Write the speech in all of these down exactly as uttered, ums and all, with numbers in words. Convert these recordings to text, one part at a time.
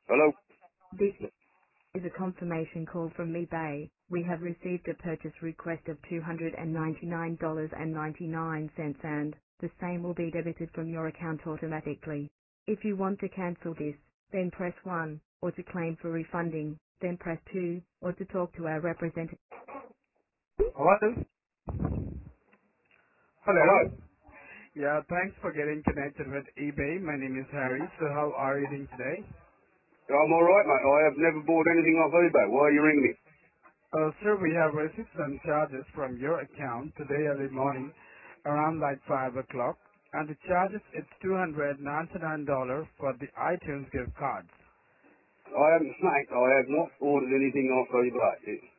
Hello? This is a confirmation call from eBay. We have received a purchase request of two hundred ninety-nine dollars and ninety-nine cents and the same will be debited from your account automatically. If you want to cancel this, then press one, or to claim for refunding, then press two, or to talk to our representative. Hello? Hello? Hello? Yeah, thanks for getting connected with eBay. My name is Harry. So how are you doing today? I'm alright, mate. I have never bought anything off eBay. Why are you ringing me? Uh, sir, we have received some charges from your account today early morning around like five o'clock. And the charges is two hundred ninety-nine dollars for the iTunes gift cards. I haven't snacked. I have not ordered anything off eBay. It-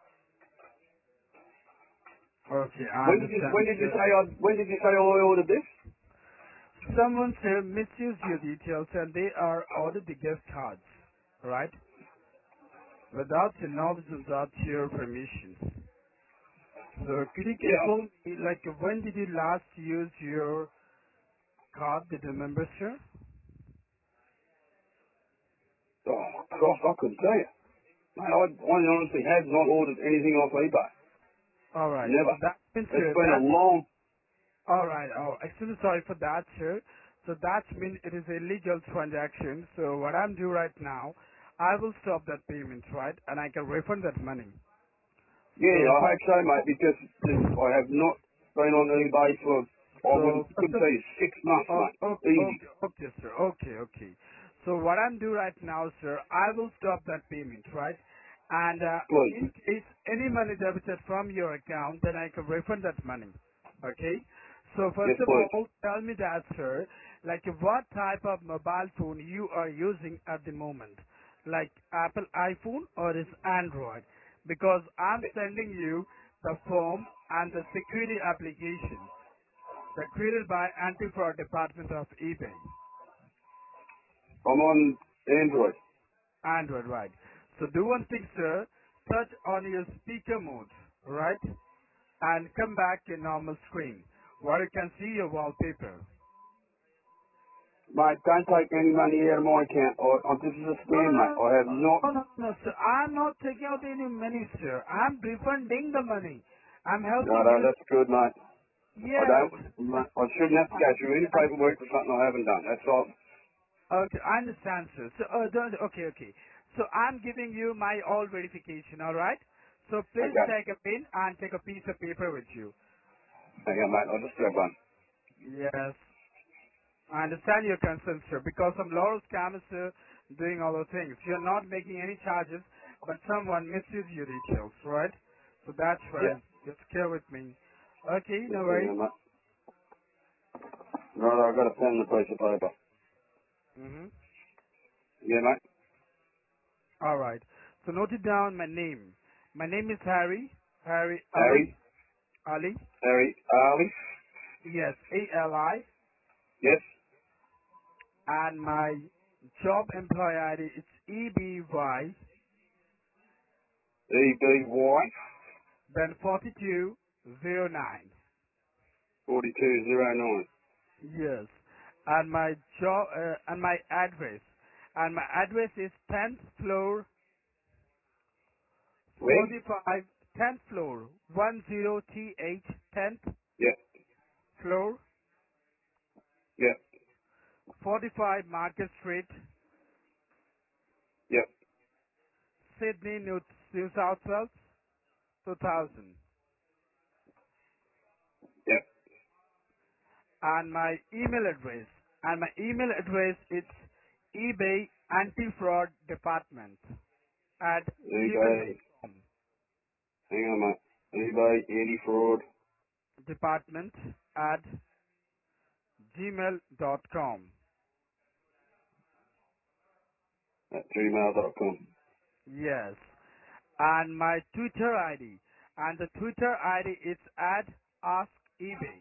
Okay, I When did you, understand, when did you sir. say I, when did you say I ordered this? Someone, sir, misused your details and they are ordered the gift cards, right? Without your knowledge, without your permission. So could you Yeah. confirm, like, when did you last use your card? Did you remember, sir? Oh, gosh, I couldn't tell you. Mate, I, I honestly have not ordered anything off eBay. All right. Never. So that means, It's sir, been a that, long... all right. Oh, extremely sorry for that, sir. So that means it is a legal transaction. So what I'm doing right now, I will stop that payment, right? And I can refund that money. Yeah, So I first hope so, mate, because this, I have not been on eBay for, I wouldn't, So, first couldn't of tell you, six months, oh, mate. okay, Easy. okay, okay, sir. Okay, okay. So what I'm doing right now, sir, I will stop that payment, right? And uh, Please. in case any money debited from your account, then I can refund that money. Okay? So first Yes, of please. all, tell me that, sir, like what type of mobile phone you are using at the moment, like Apple iPhone or is Android? Because I'm sending you the form and the security application. They're created by Anti-Fraud Department of eBay. I'm on Android. Android, right. So do one thing, sir. Touch on your speaker mode, right? And come back to normal screen where you can see your wallpaper. Mate, don't take any money out of my account. I, I, this is a No, scam, no, mate. no, I have not... no, no, no, sir. I'm not taking out any money, sir. I'm refunding the money. I'm No, helping no, you. that's good, mate. I don't... Yes. mate, I shouldn't have to go through any paperwork for something I haven't done. That's all. Okay, I understand, sir. So, uh, don't, okay, okay. So I'm giving you my all verification, all right? So please Okay. take a pen and take a piece of paper with you. Hang on, mate. I'll just grab one. Yes, I understand your concern, sir, because some lot of scammers, sir, doing all those things. You're not making any charges, but someone misuses your details, right? So that's Yeah. why. Just care with me. Okay, no Yes, hang worries. on, mate. Right, I've got a pen and a piece of paper. Mm-hmm. Yeah, mate. All right. So note it down my name. My name is Harry. Harry Ali. Harry. Ali. Harry. Ali. Yes, A L I. Yes. And my job employee I D is E B Y, E B Y. then forty-two oh nine. forty-two oh nine. Yes. And my job, uh, and my address. And my address is tenth floor, Where? forty-five, tenth floor, ten T H, tenth Yeah. floor, Yeah. forty-five Market Street, Yeah. Sydney, New, New South Wales, two thousand. Yeah. And my email address. And my email address is eBay Anti-Fraud Department at gmail dot eBay. com. Hang on, mate. eBay anti-fraud Department at gmail dot com. at gmail dot com. Yes. And my Twitter I D. And the Twitter I D is at Ask eBay.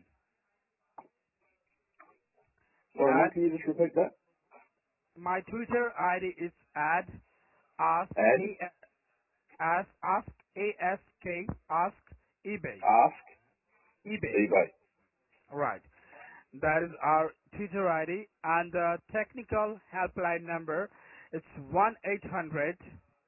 Sorry, mate. At Can you just repeat that? my Twitter I D is at Ask Add. A as Ask A S K Ask eBay. Ask. eBay. eBay. Right. That is our Twitter I D and the technical helpline number It's one eight hundred,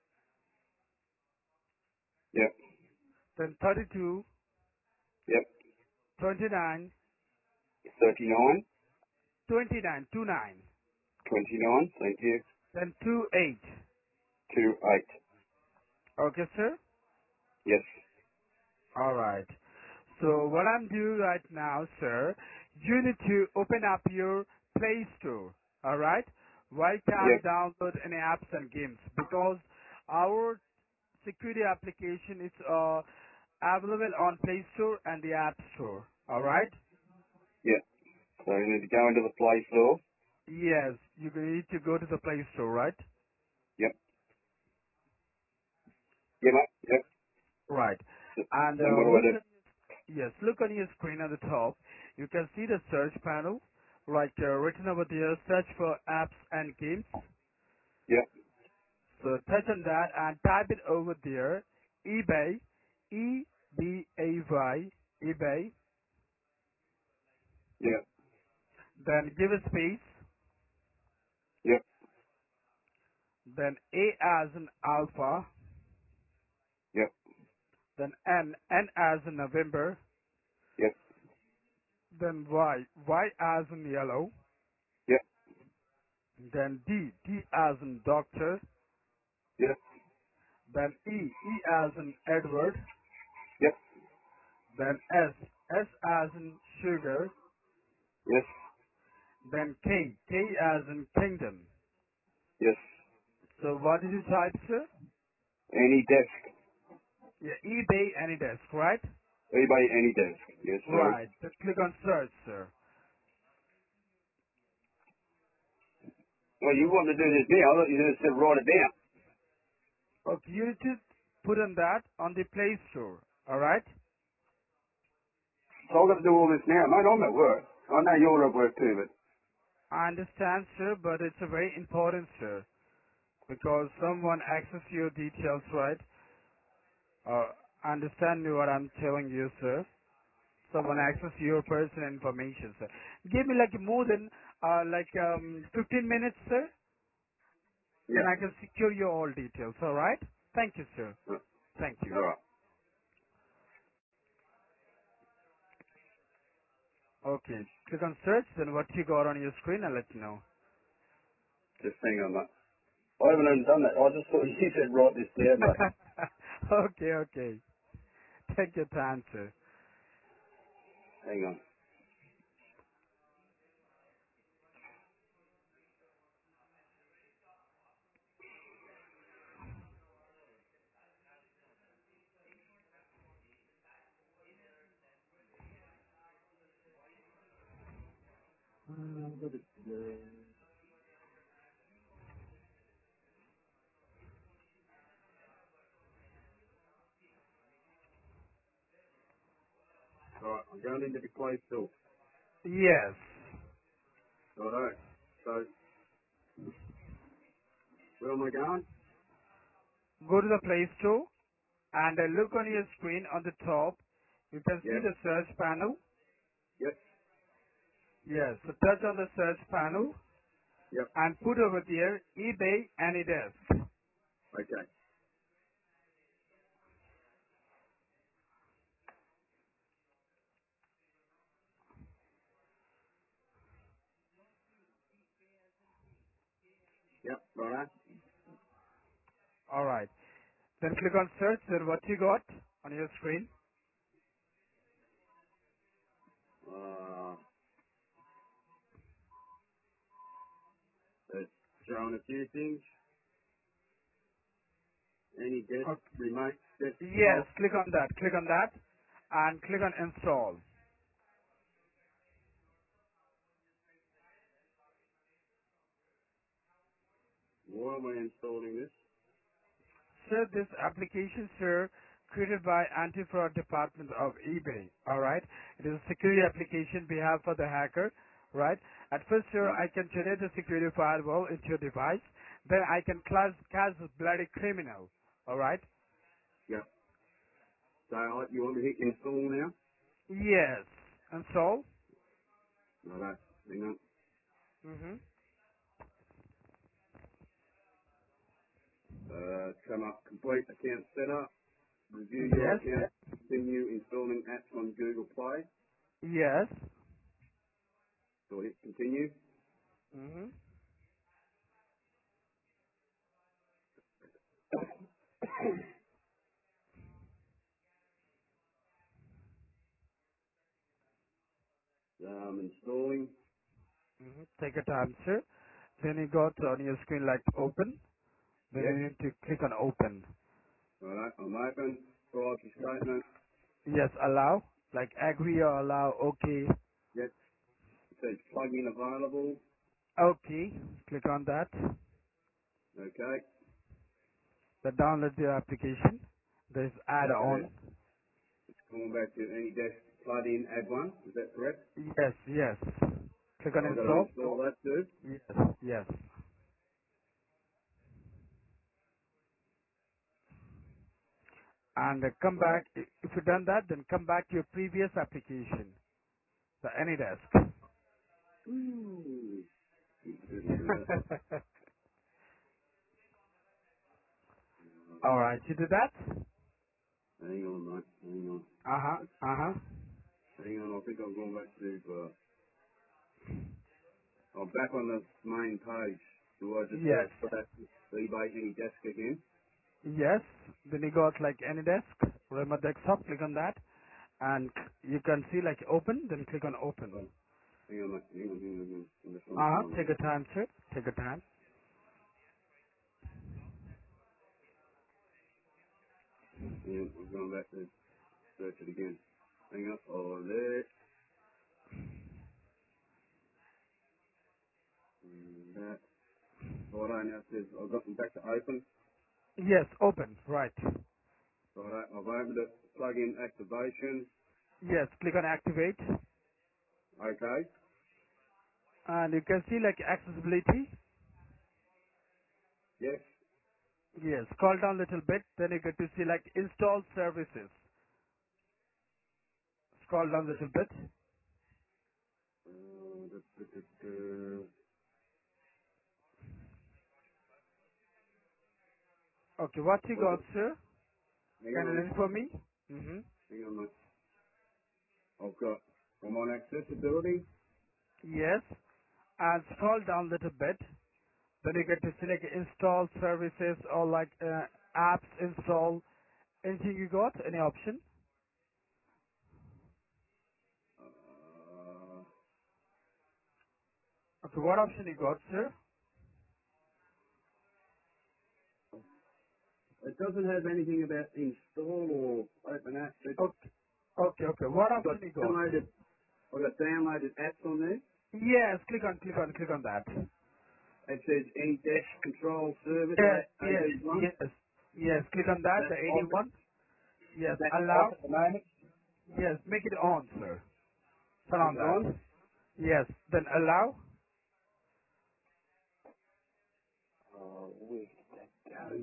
Yep. then thirty-two, Yep. twenty-nine, thirty-nine, twenty-nine, twenty-nine, twenty-nine, thank you, then two eight. two eight. Okay, sir? Yes. Alright. So what I'm doing right now, sir, you need to open up your Play Store. Alright? Why can't Yep. download any apps and games? Because our security application is uh, available on Play Store and the App Store. Alright? Yep. So you need to go into the Play Store. Yes, you need to go to the Play Store, right? Yep. Yep, mate. Yep. Right. And Then what uh, do I look do? at yes, look on your screen at the top. You can see the search panel, like uh, written over there, search for apps and games. Yep. So touch on that and type it over there, eBay, E B A Y, eBay. Yep. Then give a space. Yep. Then A as in alpha. Yep. Then N, N as in November. Yep. Then Y, Y as in yellow. Yep. Then D, D as in doctor. Yep. Then E, E as in Edward. Yep. Then S, S as in sugar. Yes. Then K, K as in kingdom. Yes. So what did you type, sir? Any desk. Yeah, eBay AnyDesk, right? eBay any desk. Yes, sir. Right. Just click on search, sir. Well, you want to do this now. I thought you just said write it down. Okay, you need to put on that on the Play Store. All right? So I've got to do all this now. Mate, I'm at work. I know you're at work too, but I understand, sir, but it's a very important, sir, because someone access your details, right? Uh, understand me what I'm telling you, sir. Someone access your personal information, sir. Give me like more than uh, like um, fifteen minutes, sir. Then yeah. I can secure your all details. All right? Thank you, sir. Uh, Thank you. All right. Okay. Click on search. Then what you got on your screen, I'll let you know. Just hang on, mate. I haven't even done that. I just thought you said write this down, mate. okay, okay. Take your time, sir. Hang on. All right. I'm going into the Play Store. Yes. All right. So where am I going? Go to the Play Store and uh, look on your screen on the top. You can see Yep. the search panel. Yep. Yes. So touch on the search panel Yep. and put over there eBay AnyDesk. Okay. Yep. Right. All right. Then click on search. Then what you got on your screen? Uh, it's showing a few things. Any desk, Okay. remote, Yes. desktop. Click on that. Click on that and click on install. Why am I installing this? Sir, this application, sir, created by Anti-Fraud Department of eBay. All right, it is a security application behalf for the hacker. Right. At first, sir, Right. I can generate the security firewall into your device. Then I can class class a bloody criminal. All right. Yep. So I- you want me to hit install now? Yes. Install. Right. Hang on. Mm-hmm. come up, complete account setup, review your Yes. account, continue installing apps on Google Play. Yes. So hit continue. Mhm. Um, installing. Mhm. Take your time, sir. Then you got on your screen like open. Then Yes. you need to click on open. Alright, I'm open. Privacy statement. Yes, allow. Like agree or allow. Okay. Yes. It says plugin available. Okay. Click on that. Okay. The download your application. There's add Okay. on. It's going back to AnyDesk plugin add one. Is that correct? Yes, yes. Click So on I've got to install. install that too. Yes, yes. And uh, come Right. back. I- If you've done that, then come back to your previous application, the AnyDesk. Ooh. Didn't do that. All right, you did that? Hang on, mate. Hang on. Uh huh. Uh huh. Hang on. I think I'm going back to. Uh, I'm back on the main page. Do I just Yes. search for that eBay AnyDesk again? Yes. Then you got like AnyDesk, remote desktop. Click on that, and you can see like open. Then click on open. Oh, hang on, mate. Hang on. Hang on. Hang on. I'm just trying Uh to huh. find Take it. your time, sir. Take your time. Hang on. I'm going back to search it again. Hang on. Oh, there. And that. Righto, now it says I've got them back to open. Yes, open. Right. Righto, I've opened it. Plug-in activation. Yes. Click on activate, Okay. and you can see like accessibility. Yes. Yes. Scroll down a little bit. Then you get to see like install services. Scroll down a little bit. Uh, da, da, da, da. Okay. What you What is got, it? sir? Hang Can you on. read for me? Mm-hmm. Hang on, mate. I've got, I'm on accessibility. Yes. And scroll down a little bit. Then you get to select install services or like uh, apps install. Anything you got? Any option? Uh, Okay. What option you got, sir? it doesn't have anything about install or open apps. It, Okay. Okay. Okay. What I've got option you got? downloaded, I've got downloaded apps on there. Yes. Click on. Click on. Click on that. It says any desk control service, Yes. A- Yes. AD1. Yes. Yes. Click on Is that. that The off, eighty-one. is Yes. that off Allow. at the moment? Yes. Make it on, sir. Turn Make on it on? that. Yes. Then allow. Oh, where did that go?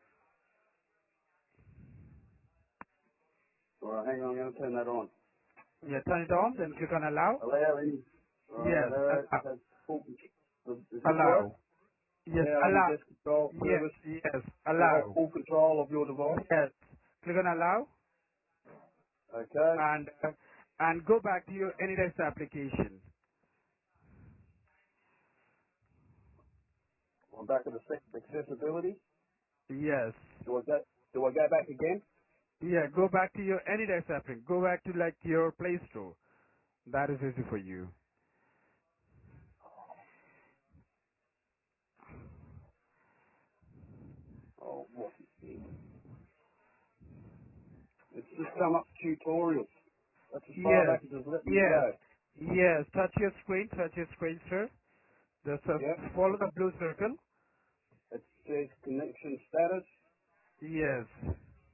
Alright, hang on, I'm going to turn that on. Yeah. Turn it on. Then click on allow. Allow any, Yes. alright, Allow. uh, full, does does this work? Allow. Yes. Allow any Allow. desk control Yes. service Yes. to have Allow. full control of your device. Yes. Click on allow Okay. and uh, and go back to your AnyDesk application. I'm back to the sec- accessibility. Yes. Do I go, do I go back again? Yeah. Go back to your AnyDesk application. Go back to like your Play Store. That is easy for you. Oh, what is it? It's just come up tutorials. That's as far Yes. back as it's letting me Yes. go. Yes. Touch your screen. Touch your screen, sir. Just uh, Yep. follow the blue circle. It says connection status. Yes.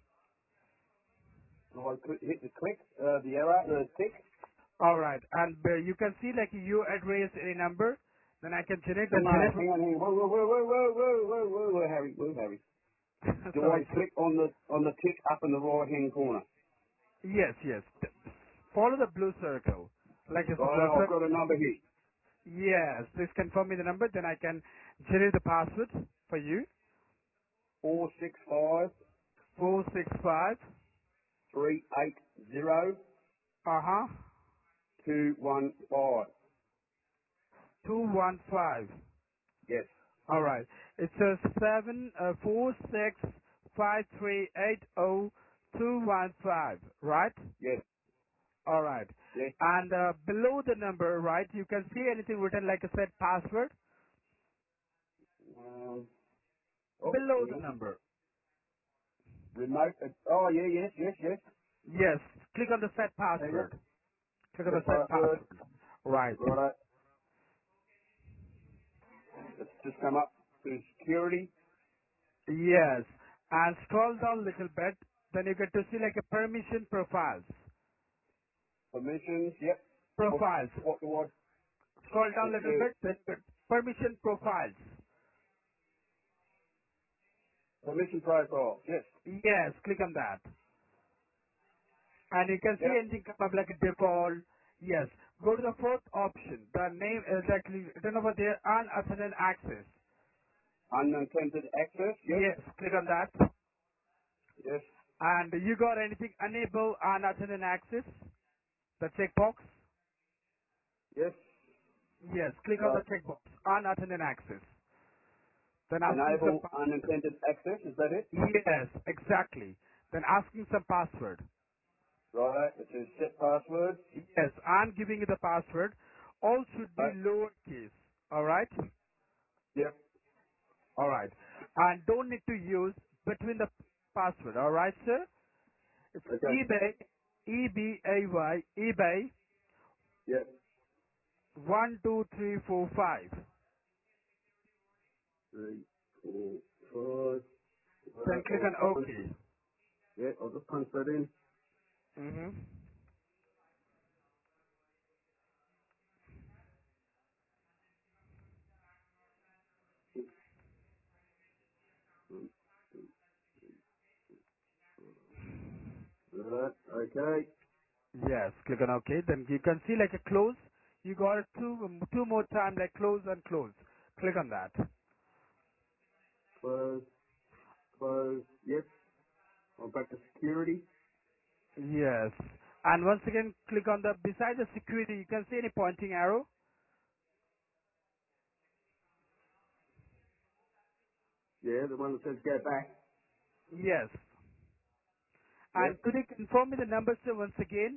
Do I click, hit the click, uh, the arrow, the tick? All right. And uh, you can see like you address any number. Then I can generate the No, number. hang on, hang on. Whoa, whoa, whoa, whoa, whoa, whoa, whoa, whoa, whoa, Harry, whoa, Harry. Do I Sorry, sir. click on the on the tick up in the right hand corner? Yes, yes. Follow the blue circle. Like it's a blue Right, I've circle. got a number here. Yes. Please confirm me the number. Then I can generate the password for you. four six five four six five. three eight zero Uh huh. two one five. Two one five. Yes. All right. It says seven uh, four six five three eight zero two one five. Right? Yes. All right. Yes. And uh, below the number, right, you can see anything written like a set password Um, oh, below hang the on. number. Remote. ad- Oh, yeah, yes, yes, yes. Yes. Click on the set Hang on. password. Click on The the set password. password. Right. Right. It's just come up to security. Yes. And scroll down a little bit. Then you get to see like a permission profiles. Permissions. Yep. What, Profiles. what do I? Scroll down It a little says bit. Then you get permission profiles. permission profile. Yes. Yes. Click on that. And you can see Yep. anything come up like a default. Yes. Go to the fourth option. The name is actually written over there, unattended access. Unintended access. Yes. Yes. Click on that. Yes. And you got anything enable unattended access? The checkbox? Yes. Yes. Click on Right. the checkbox. Unattended access. Then asking some Enable password. unintended access. Is that it? Yes, exactly. Then asking some password. Right. It says set password. Yes, I'm giving you the password. All should be Right. lowercase. Alright? Yep. Alright. And don't need to use between the password. Alright, sir? It's Okay. eBay, E B A Y, eBay, Yep. one two three four five. Three, four, five. Then Right. click I'll on punch. OK. Yeah. I'll just punch that in. Mm-hmm. Right. Okay. Yes, click on OK. Then you can see like a close. You got it two, two more time like close and close. Click on that. Close. Close. Yes. I'm back to security. Yes. And once again, click on the, beside the security, you can see any pointing arrow? Yeah. The one that says go back. Yes. Yep. And could you confirm me the numbers sir, once again?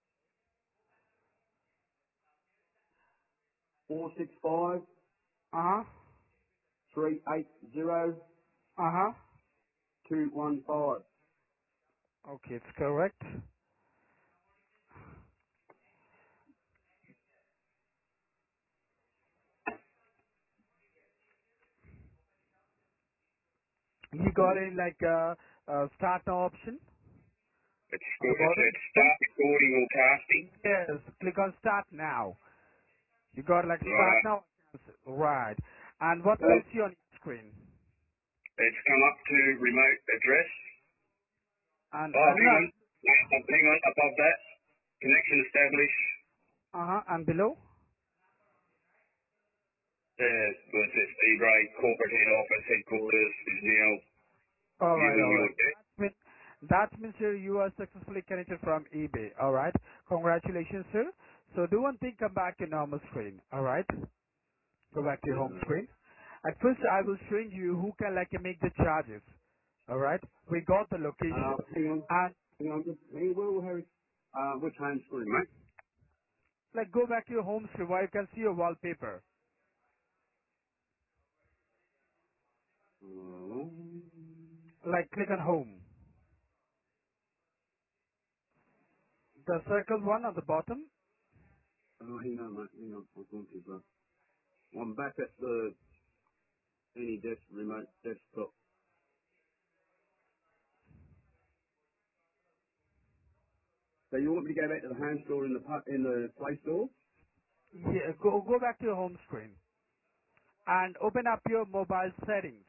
Four six five Uh-huh. three eight zero Uh-huh. two one five. Okay, it's correct. You got Yep. any like uh, uh, start now option It's on the good. It bottom? said start recording or casting. Yes. Click on start now. You got like start Right. now. Right. And what will Well, you see on your screen? it's come up to remote address. And Oh, uh, hang on. no. Hang on. Above that, connection established. Uh-huh. And below? There's well, it says eBay corporate head office headquarters is now All right, viewing all your right. desk. That means, that means sir, you are successfully connected from eBay. All right. Congratulations, sir. So do one thing, come back to normal screen. All right. Go back to your home Uh, screen. At first, I will show you who can like make the charges. All right. We got the uh, location, hang on. and Hang on. Just hang on, Harry. Uh, which home screen, mate? like go back to your home screen where you can see your wallpaper. Uh, Like click on home. The circle one at the bottom. oh, hang on, mate. Hang on. I've gone too far. I'm back at the any desk remote desktop. So you want me to go back to the home store in the pu- in the Play Store? Yeah. Go go back to your home screen and open up your mobile settings.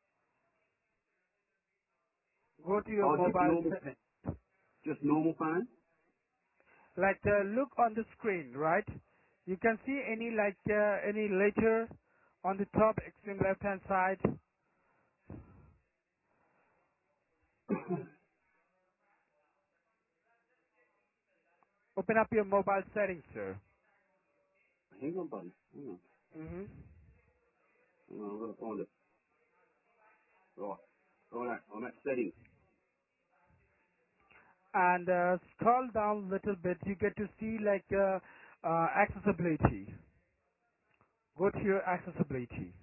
Go to your Oh, just mobile normal, settings. just normal phone. Like uh, look on the screen, right? You can see any like uh, any letter on the top extreme left hand side. Open up your mobile settings, sir. Hang on, buddy. Hang on. hmm Hang on, I've got to find it. Right. Right, I'm at settings. And uh, scroll down a little bit. You get to see like uh, uh, accessibility. Go to your accessibility.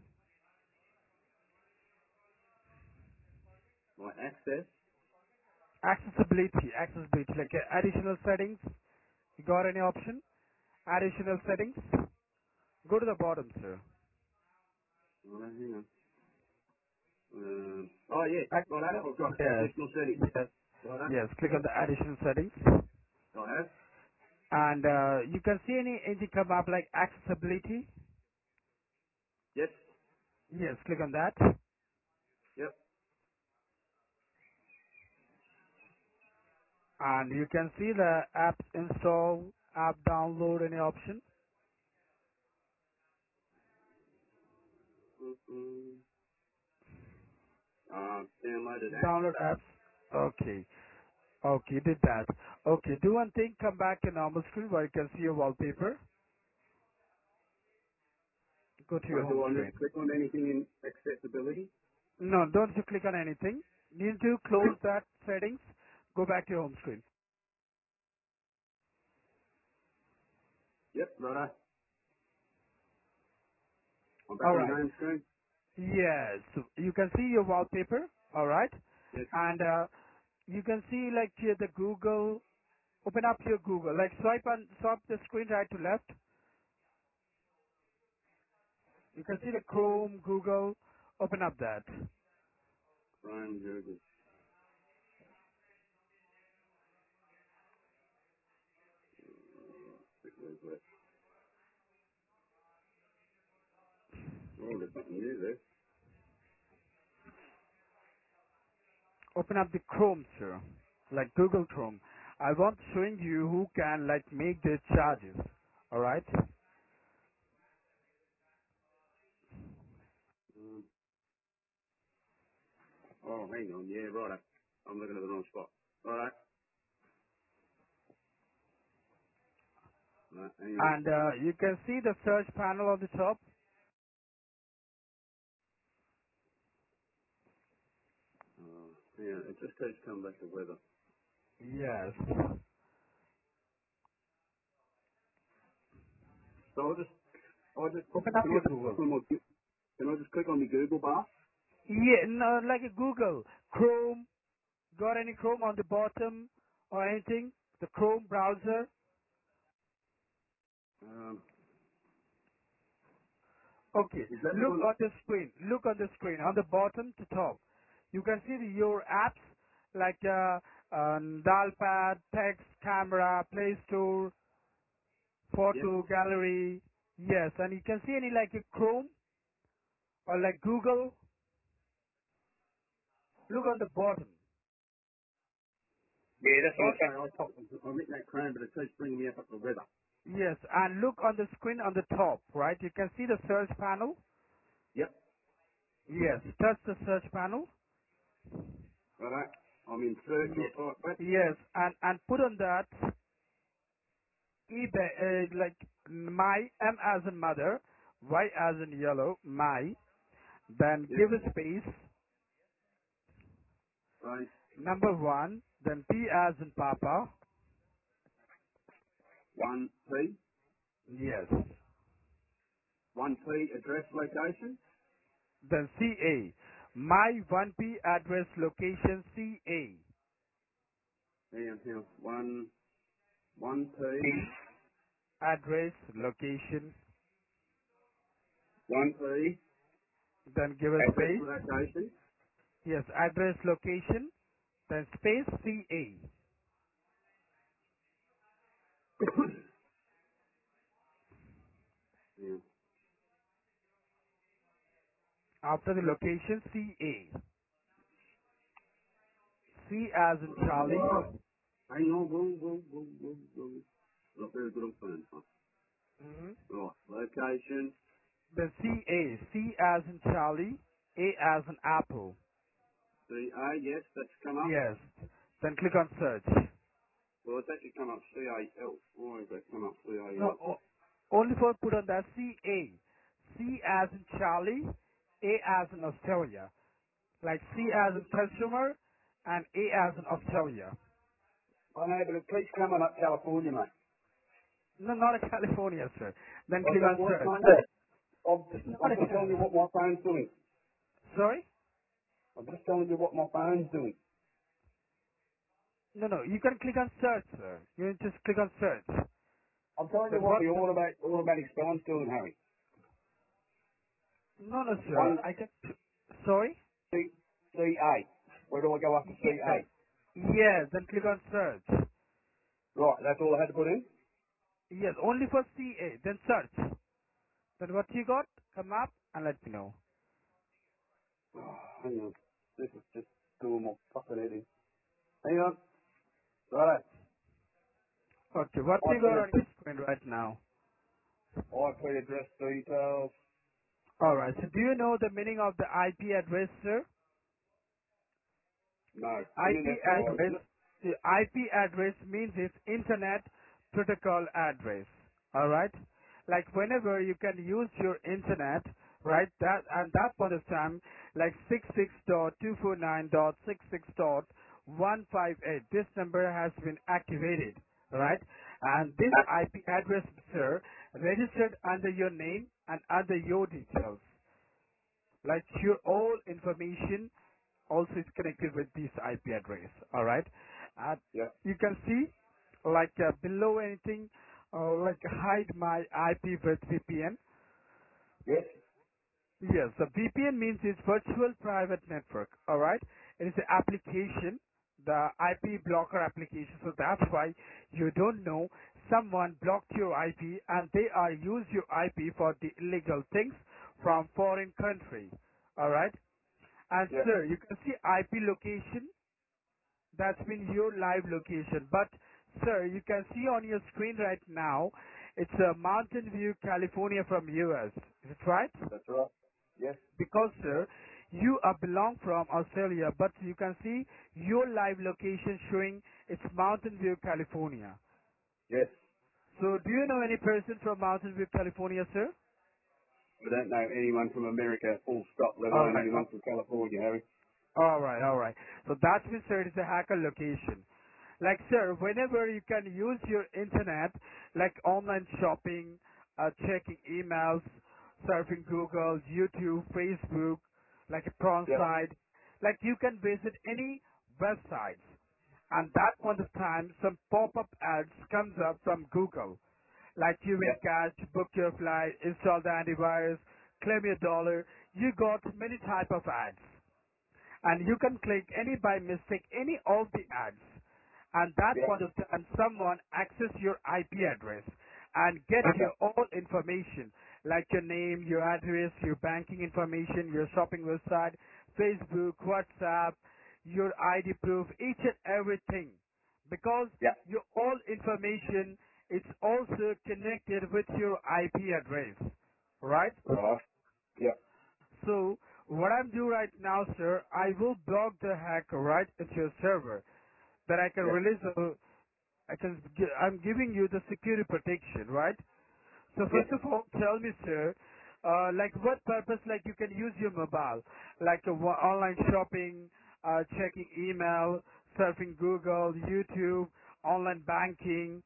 Right, access. Accessibility, accessibility, like uh, additional settings. You got any option? Additional settings. Go to the bottom, sir. Right, hang on. Um, oh, yeah. Ac- Right, I've got it. Yes, Additional settings. yes, Right, yes. Click on the additional settings, I have. and uh, you can see any anything come up like accessibility. Yes. Yes, click on that, Yep. and you can see the app install, app download, any option. Mm-hmm. Uh, downloaded app. Download apps. Okay, okay, you did that. Okay, do one thing. Come back to normal screen where you can see your wallpaper. Go to your Right, do home I need screen. to click on anything in accessibility? No, don't you click on anything. Need to close that settings. Go back to your home screen. Yep, righto. I'm back All on right. home screen. Yes, you can see your wallpaper. All right, Yes. and uh, you can see like here the Google. Open up your Google. Like swipe on swipe the screen right to left. You can see the Chrome, Google. Open up that. Chrome, Google. Quickly, oh, there's something new there. Open up the Chrome, sir. Like Google Chrome. I want showing you who can like make the charges. All right. Um, oh, hang on. Yeah, righto. I'm looking at the wrong spot. Righto. Right, hang on. And uh, you can see the search panel on the top. Oh, yeah, it just keeps coming back to weather. Yes. So I'll just, I'll just, Open up can I your just click Google. on my, can I just click on the Google bar? Yeah, no, like a Google. Chrome. Got any Chrome on the bottom or anything? The Chrome browser. Um, Okay. is that the Look one? on the screen. Look on the screen. On the bottom to top. You can see the, your apps like uh, um, Dialpad, Text, Camera, Play Store, Yep. Photo Gallery. Yes, and you can see any like a Chrome or like Google. Look on the bottom. Yeah, that's what On, I'm saying. I pop, I'm hitting that Chrome, but it keeps bringing me up at the weather. yes, and look on the screen on the top, right? You can see the search panel. Yep. Yes, touch the search panel. Righto. I'm in search. Ye- I'll type that. Yes, and and put on that eBay uh, like my M as in mother, Y as in yellow, my. Then Yep. give a space. Right. Number one. Then P as in Papa. one P. Yes. one P address location. Then C A. My one P address location C A. And here, one, one P, Address location. one P, Then give a address space. location. Yes, address location. Then space C A. Yeah. After the location C A. C as in Charlie. Hang on, whoa, whoa, whoa, whoa, whoa. Not very good on phone, huh? hmm Right, location, Then C A. C as in Charlie. A as in Apple. C A, yes, that's come up. Yes. Then click on search. Well, it's actually come up C A L. Why has that come up C A No, L? o- only for put on that C A. C as in Charlie, A as in Australia. Like C as in customer and A as in Australia. I know, but it keeps coming up California, mate. No, not a California, sir. Then Well, click that on was, search. mate. I'm, It's not I'm a just telling you Cal. what my phone's doing. Sorry? I'm just telling you what my phone's doing. No, no. You can click on search, sir. You just click on search. I'm telling you Then what what? the The, automatic, automatic phone's doing, Harry. no, no, sir. One I can. Sorry? C, CA. Where do I go after C A? Yes. Yes. Then click on search. Right, that's all I had to put in? Yes. Only for C A. Then search. Then what you got? Come up and let me know. Oh, hang on. This is just doing my fucking head in. Hang on. Right. Okay. What I you P got on address, your screen right now? I P address details. All right. So do you know the meaning of the I P address, sir? No. IP Internet provider, isn't address, it? the I P address means it's Internet Protocol Address. Alright? Like whenever you can use your internet, right, that and that point of time, like sixty-six dot two forty-nine dot sixty-six dot one fifty-eight, this number has been activated, right? And this I P address, sir, registered under your name and under your details. Like your all information also is connected with this I P address. All right. Uh, Yeah. you can see like uh, below anything, uh, like hide my I P with V P N. Yes. Yes, the V P N means it's virtual private network. All right. It is an application, the I P blocker application. So that's why you don't know someone blocked your I P and they are use your I P for the illegal things from foreign country. All right. And Yeah. sir, you can see I P location. That's been your live location. But sir, you can see on your screen right now, it's a Mountain View, California from U S. Is it right? That's right. Yes. Because sir, you are belong from Australia, but you can see your live location showing it's Mountain View, California. Yes. So do you know any person from Mountain View, California, sir? We don't know anyone from America, full stop, let All alone right. anyone from California, Harry. All right, all right. So that means, sir, it is a hacker location. Like, sir, whenever you can use your internet, like online shopping, uh, checking emails, surfing Google, YouTube, Facebook, like a prawn Yep. site, like you can visit any websites. And that point of time, some pop-up ads comes up from Google, like you win Yep. cash, book your flight, install the antivirus, claim your dollar. You got many type of ads and you can click any by mistake any of the ads and that Yep. point of time someone access your I P address and get Okay. your all information like your name, your address, your banking information, your shopping website, Facebook, WhatsApp, your I D proof, each and everything because Yep. your all information is also connected with your I P address, right? Right. Yep. So what I'm doing right now, sir, I will block the hacker right at your server. That I can Yep. release. A, I can. gi- I'm giving you the security protection, right? So Yep. first of all, tell me, sir, uh, like what purpose? Like you can use your mobile, like uh, wa- online shopping, uh, checking email, surfing Google, YouTube, online banking.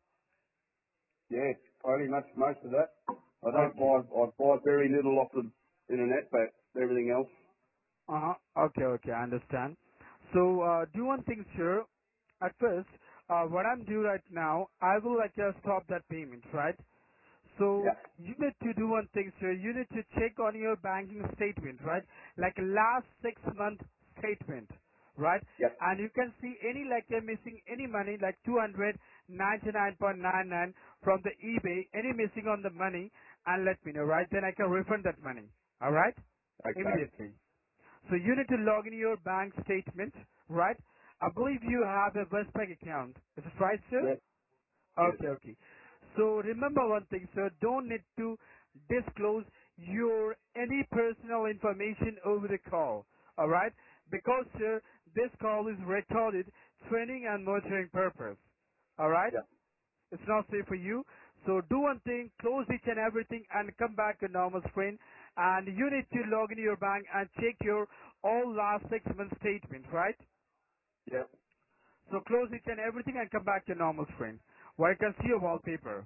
Yes. Pretty much most of that. I don't Okay. buy, I buy very little off the internet, but everything else. Uh-huh. Okay, okay, I understand. So, uh, do one thing, sir. At first, uh, what I'm doing right now, I will like uh, stop that payment, right? So, Yep. you need to do one thing, sir. You need to check on your banking statement, right? Like last six month statement, right? Yep. And you can see any like you're missing any money, like two hundred ninety-nine point nine nine from the eBay, any missing on the money, and let me know, right? Then I can refund that money, all right? Okay. Immediately. So you need to log in your bank statement, right? I believe you have a Westpac account. Is it right, sir? Yes. Yes. Okay, okay. So remember one thing, sir. Don't need to disclose your any personal information over the call. All right? because sir, this call is recorded training and monitoring purpose. Alright? Yeah. It's not safe for you. So do one thing, close each and everything and come back to normal screen. And you need to log into your bank and check your all last six months statement, right? Yeah. So close each and everything and come back to normal screen where you can see your wallpaper.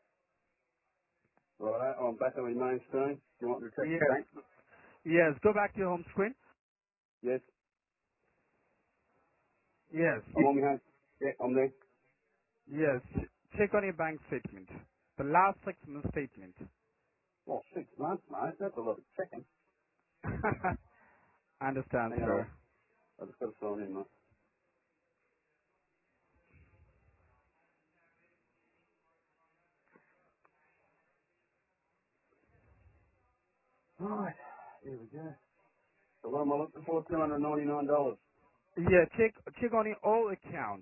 Right, I'm back on my main screen. Do you want to check the Yes. bank? Yes, go back to your home screen. Yes. Yes. I'm on my home. Yeah, I'm there. Yes. Check on your bank statement. The last six months statement. Well, six months, mate. That's a lot of checking. Understand, Hang on. sir. I just got to sign in, mate. Right. Here we go. So what am I looking for? two hundred ninety-nine dollars. Yeah, check check on your all account.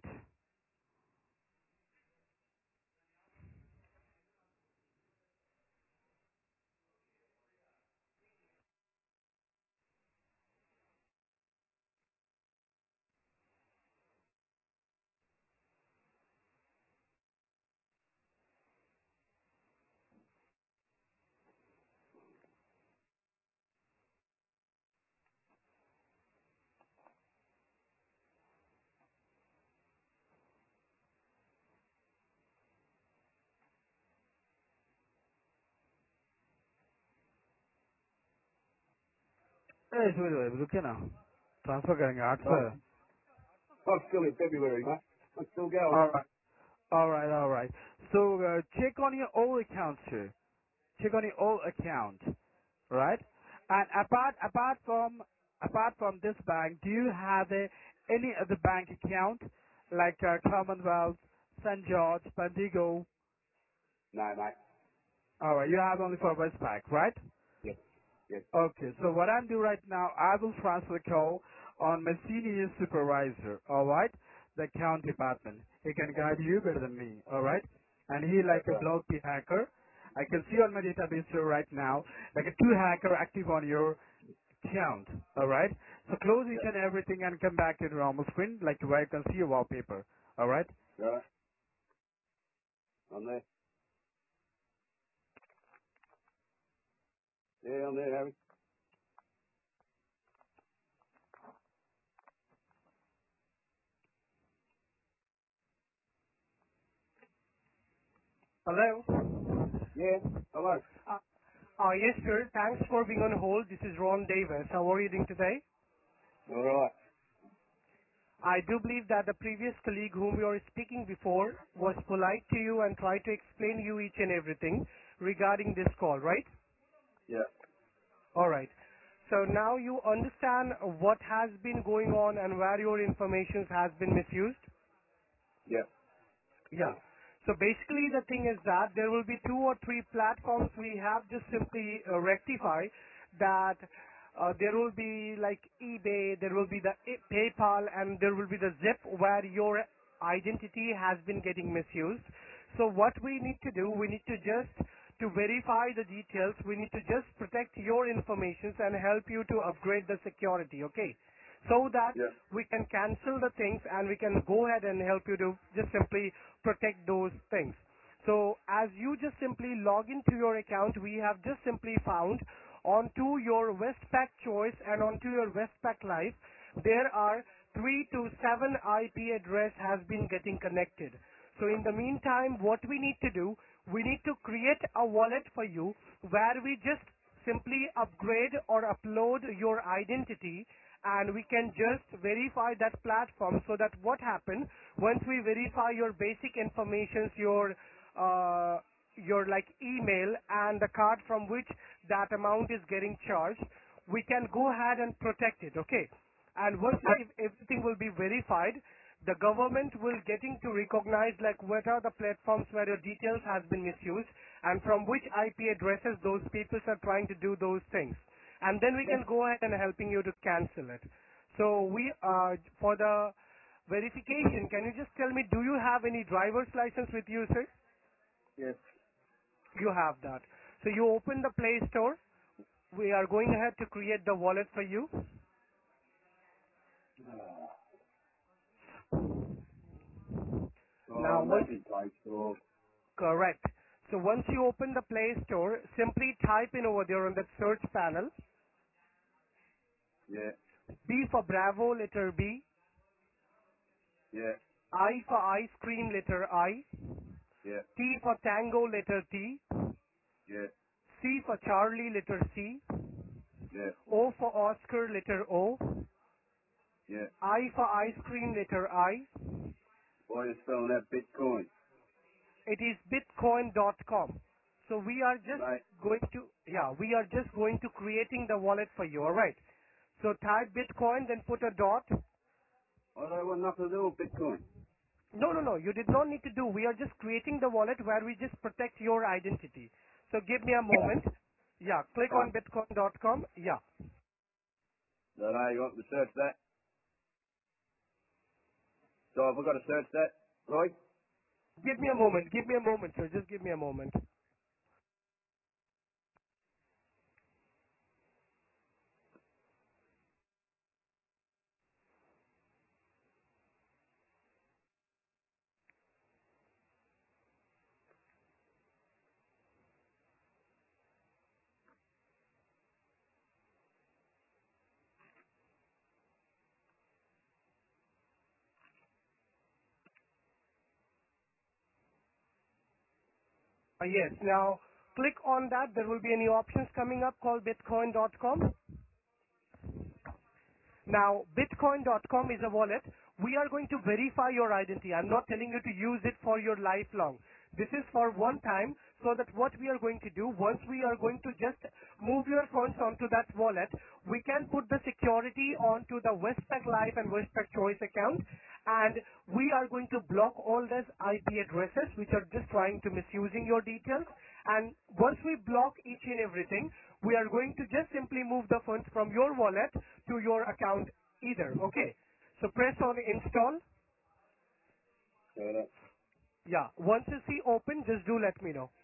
Eh, wait, wait, रुकिए ना. Transfer करेंगे आठ Oh, सौ. I'm still in February, mate. I'm still going. All right, all right, all right. So uh, check on your all account, sir. Check on your all account, right? And apart apart from apart from this bank, do you have a, any other bank account like uh, Commonwealth, Saint George, Bendigo? No, mate. All right, you have only for Westpac, right? Yes. Yes. Okay, so what I'm doing right now, I will transfer the call on my senior supervisor, alright? The account department. He can guide you better than me, alright? And he like a Okay. block the hacker. I can see on my database here right now, like a two hacker active on your account, alright? So close each Yeah. and everything and come back to the normal screen, like where you can see your wallpaper, alright? Right. I'm there. Yeah, I'm there, Harry. Hello. Yeah. Hello. Uh, uh, yes, sir. Thanks for being on hold. This is Ron Davis. How are you doing today? All right. I do believe that the previous colleague whom we were speaking before was polite to you and tried to explain you each and everything regarding this call, right? Yeah. All right. So now you understand what has been going on and where your information has been misused? Yeah. Yeah. So basically the thing is that there will be two or three platforms we have just simply uh, rectify that uh, there will be like eBay, there will be the I- PayPal and there will be the Zip where your identity has been getting misused. So what we need to do, we need to just to verify the details, we need to just protect your information and help you to upgrade the security, okay? So that Yeah. we can cancel the things and we can go ahead and help you to just simply protect those things. So as you just simply log into your account, we have just simply found onto your Westpac choice and onto your Westpac Life, there are three to seven I P address has been getting connected. So in the meantime, what we need to do, we need to create a wallet for you where we just simply upgrade or upload your identity and we can just verify that platform so that what happens once we verify your basic informations, your uh, your like email and the card from which that amount is getting charged, we can go ahead and protect it, okay? And once if everything will be verified, the government will getting to recognize like what are the platforms where your details has been misused and from which I P addresses those people are trying to do those things. And then we Yeah. can go ahead and helping you to cancel it. So we, uh, for the verification, can you just tell me, do you have any driver's license with you, sir? Yes. You have that. So you open the Play Store. We are going ahead to create the wallet for you. Oh, Now, once maybe Play Store. correct. So once you open the Play Store, simply type in over there on that search panel, Yeah, B for Bravo, letter B, yeah, I for ice cream, letter I, yeah, T for Tango, letter T, yeah, C for Charlie, letter C, yeah, O for Oscar, letter O, yeah. I for ice cream, letter I. Why are you spelling that Bitcoin? It is bitcoin dot com. So we are just Mate, going to, yeah, we are just going to creating the wallet for you, alright? So type Bitcoin, then put a dot. I don't want nothing to do with Bitcoin. No, no, no, you did not need to do. We are just creating the wallet where we just protect your identity. So give me a moment. Yeah, click Right. on bitcoin dot com. Yeah. So now you want me to search that? So have I got to search that? Right? Give me a moment. Give me a moment, sir. Just give me a moment. Uh, yes. Now, click on that. There will be any options coming up called bitcoin dot com. Now, bitcoin dot com is a wallet. We are going to verify your identity. I'm not telling you to use it for your lifelong. This is for one time, so that what we are going to do, once we are going to just move your funds onto that wallet, we can put the security onto the Westpac Life and Westpac Choice account, and we are going to block all those I P addresses which are just trying to misusing your details. And once we block each and everything, we are going to just simply move the funds from your wallet to your account either. Okay. So press on install. So that, Yeah. Once you see open, just do let me know.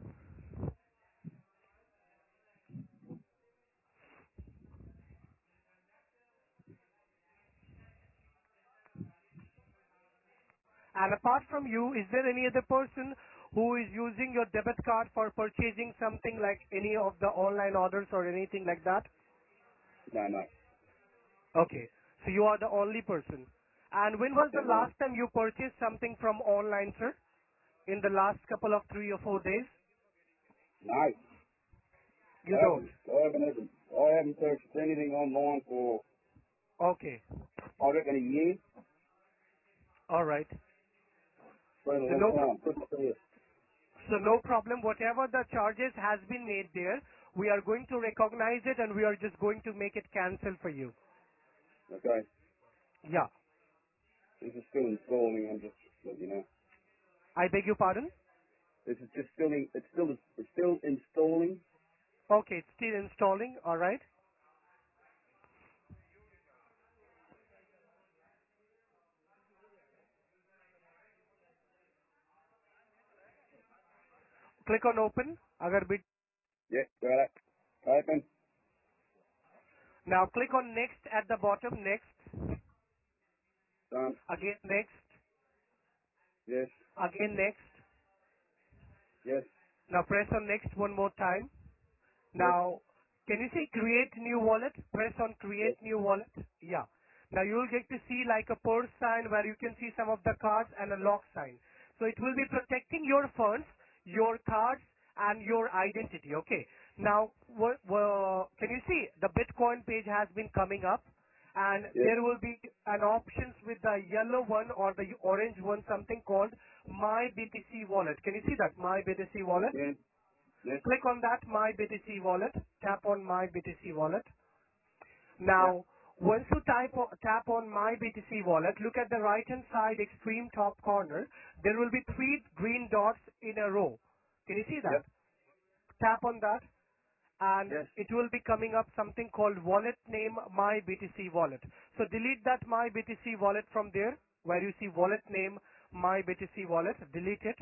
And apart from you, is there any other person who is using your debit card for purchasing something like any of the online orders or anything like that? no, no. Okay. So you are the only person. And when was the Yeah, last time you purchased something from online, sir? In the last couple of three or four days? no. I You don't. haven't, I haven't, even, I haven't purchased anything online for, Okay. I reckon, a year. All right. For a So long no, pro- time. Couldn't see it. so no problem. Whatever the charges has been made there, we are going to recognize it and we are just going to make it cancel for you. Okay. Yeah. This is still installing, I'm just, let you know. I beg your pardon? This is just still, in, it's still, it's still installing. Okay, it's still installing. All right. Click on open. Agar bit. Yeah, got it. Open. Now click on next at the bottom. Next. Done. Again next. Yes, Again next. yes, Now press on next one more time. yes, Now, can you see create new wallet? Press on yes. create new wallet. Yeah. Now you will get to see like a purse sign where you can see some of the cards and a lock sign. So it will be protecting your funds, your cards, and your identity. Okay. Now, wha- wha- can you see the Bitcoin page has been coming up, and Yes, there will be an options with the yellow one or the orange one, something called My B T C Wallet. Can you see that My B T C Wallet? yes, yes, Click on that My B T C Wallet. Tap on My B T C Wallet. yeah, Now, once you type o- tap on My B T C Wallet, look at the right hand side extreme top corner. There will be three green dots in a row. Can you see that? yep, Tap on that and yes, it will be coming up something called wallet name My B T C Wallet. So delete that My B T C Wallet from there where you see wallet name My B T C Wallet. Delete it.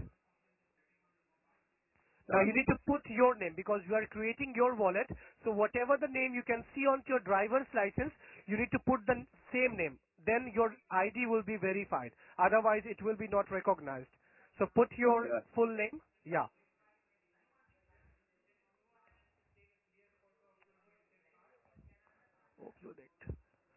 Now done. you need to put your name because you are creating your wallet. So whatever the name you can see on your driver's license, you need to put the same name. then your I D will be verified. Otherwise, it will be not recognized. So put your Okay. full name. Yeah. Upload it.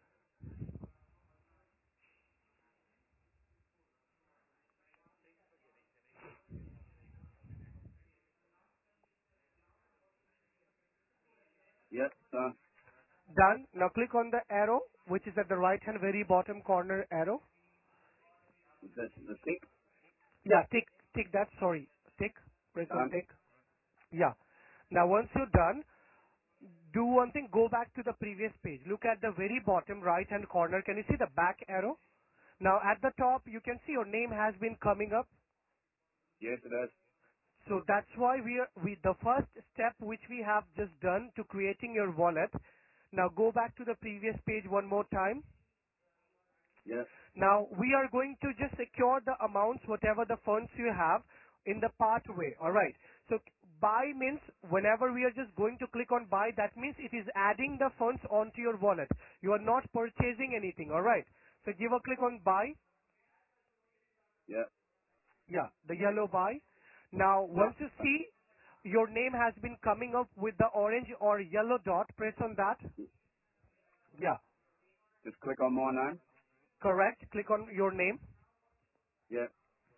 Yep, done. Done. Now click on the arrow, which is at the right hand very bottom corner arrow. The, the tick, Yeah, tick, tick that, sorry. Tick. Press on done. tick. Yeah. Now once you're done, do one thing, go back to the previous page. Look at the very bottom right hand corner. Can you see the back arrow? Now at the top, you can see your name has been coming up. Yes, it is. So that's why we are, we, the first step which we have just done to creating your wallet. Now go back to the previous page one more time. Yep, Now we are going to just secure the amounts, whatever the funds you have in the pathway. Alright. So buy means whenever we are just going to click on buy, that means it is adding the funds onto your wallet. You are not purchasing anything. Alright. So give a click on buy. yep, Yeah, the yellow buy. Now, once you see your name has been coming up with the orange or yellow dot, press on that. Yeah, just click on my name. correct. Click on your name. Yep,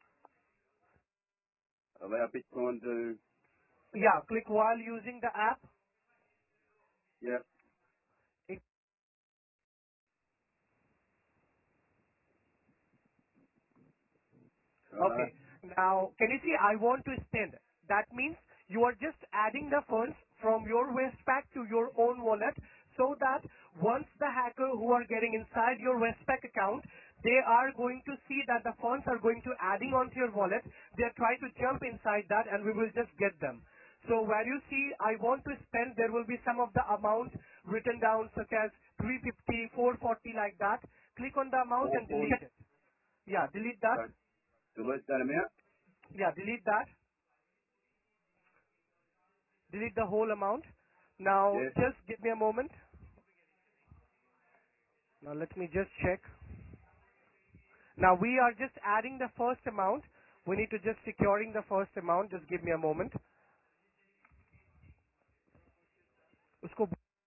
allow Bitcoin to, Yeah, click while using the app. yep, It- right. Okay. Now, can you see I want to spend? That means you are just adding the funds from your Westpac to your own wallet so that once the hacker who are getting inside your Westpac account, they are going to see that the funds are going to adding onto your wallet. They are trying to jump inside that and we will just get them. So where you see I want to spend, there will be some of the amount written down such as three fifty, four forty like that. Click on the amount and four forty. delete it. Yeah, delete that. Okay. Delete that amount. Yeah, delete that. Delete the whole amount. Now, Yes. just give me a moment. Now, let me just check. Now, we are just adding the first amount. We need to just securing the first amount. Just give me a moment. Usko,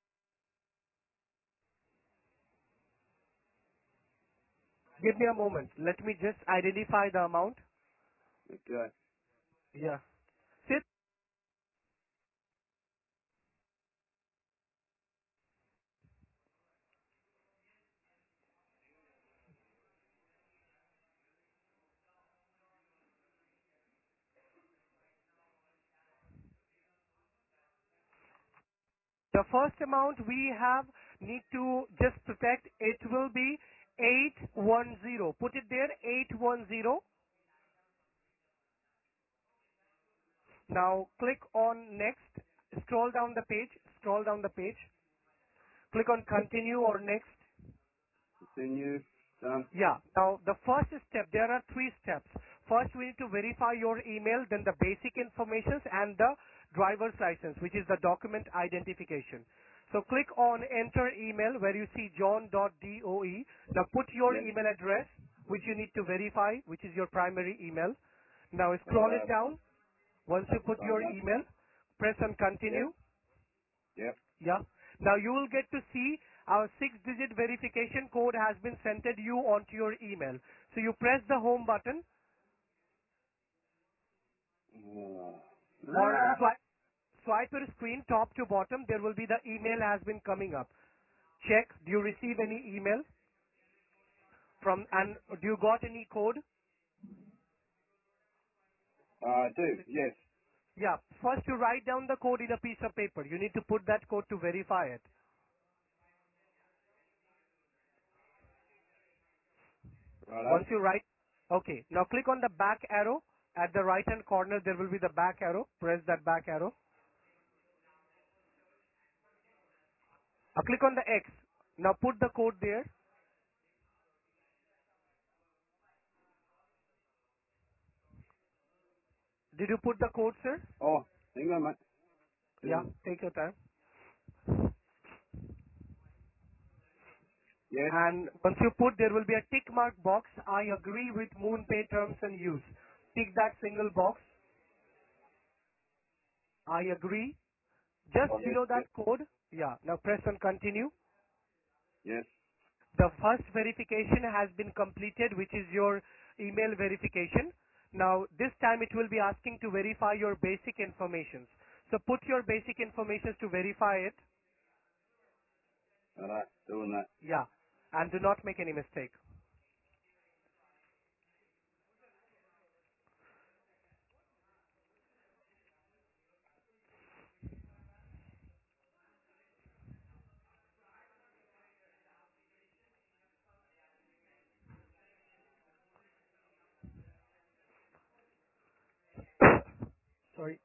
give me a moment. Let me just identify the amount. Okay. Yeah. Sit. The first amount we have need to just protect. It will be eight one zero. Put it there, eight one zero. Now, click on next. Scroll down the page. Scroll down the page. Click on continue or next. Continue. Done. Yeah. Now, the first step, there are three steps. First, we need to verify your email, then the basic informations and the driver's license, which is the document identification. So click on enter email where you see john.doe. Now put your Yep. email address, which you need to verify, which is your primary email. Now scroll it Uh, down. Once you put done your that. email, press on Yep. continue. Yep. Yeah. Now you will get to see our six-digit verification code has been sent to you onto your email. So you press the home button Oh. or Ah. swipe, swipe your screen top to bottom. There will be the email has been coming up. Check. Do you receive any email from and do you got any code? I do. Yes. Yeah. First you write down the code in a piece of paper. You need to put that code to verify it. Right. Once you write, okay. Now click on the back arrow at the right hand corner. There will be the back arrow. Press that back arrow. Uh, click on the X. Now put the code there. Did you put the code, sir? Oh, hang on, mate. Yeah, Two. take your time. Yes. And once you put, there will be a tick mark box. I agree with MoonPay terms and use. Tick that single box. I agree. Just Oh, yes, below that yes. code. Yeah. Now press on continue. Yes. The first verification has been completed, which is your email verification. Now this time it will be asking to verify your basic information. So put your basic information to verify it. All right. Doing that. Yeah. And do not make any mistake. Sorry.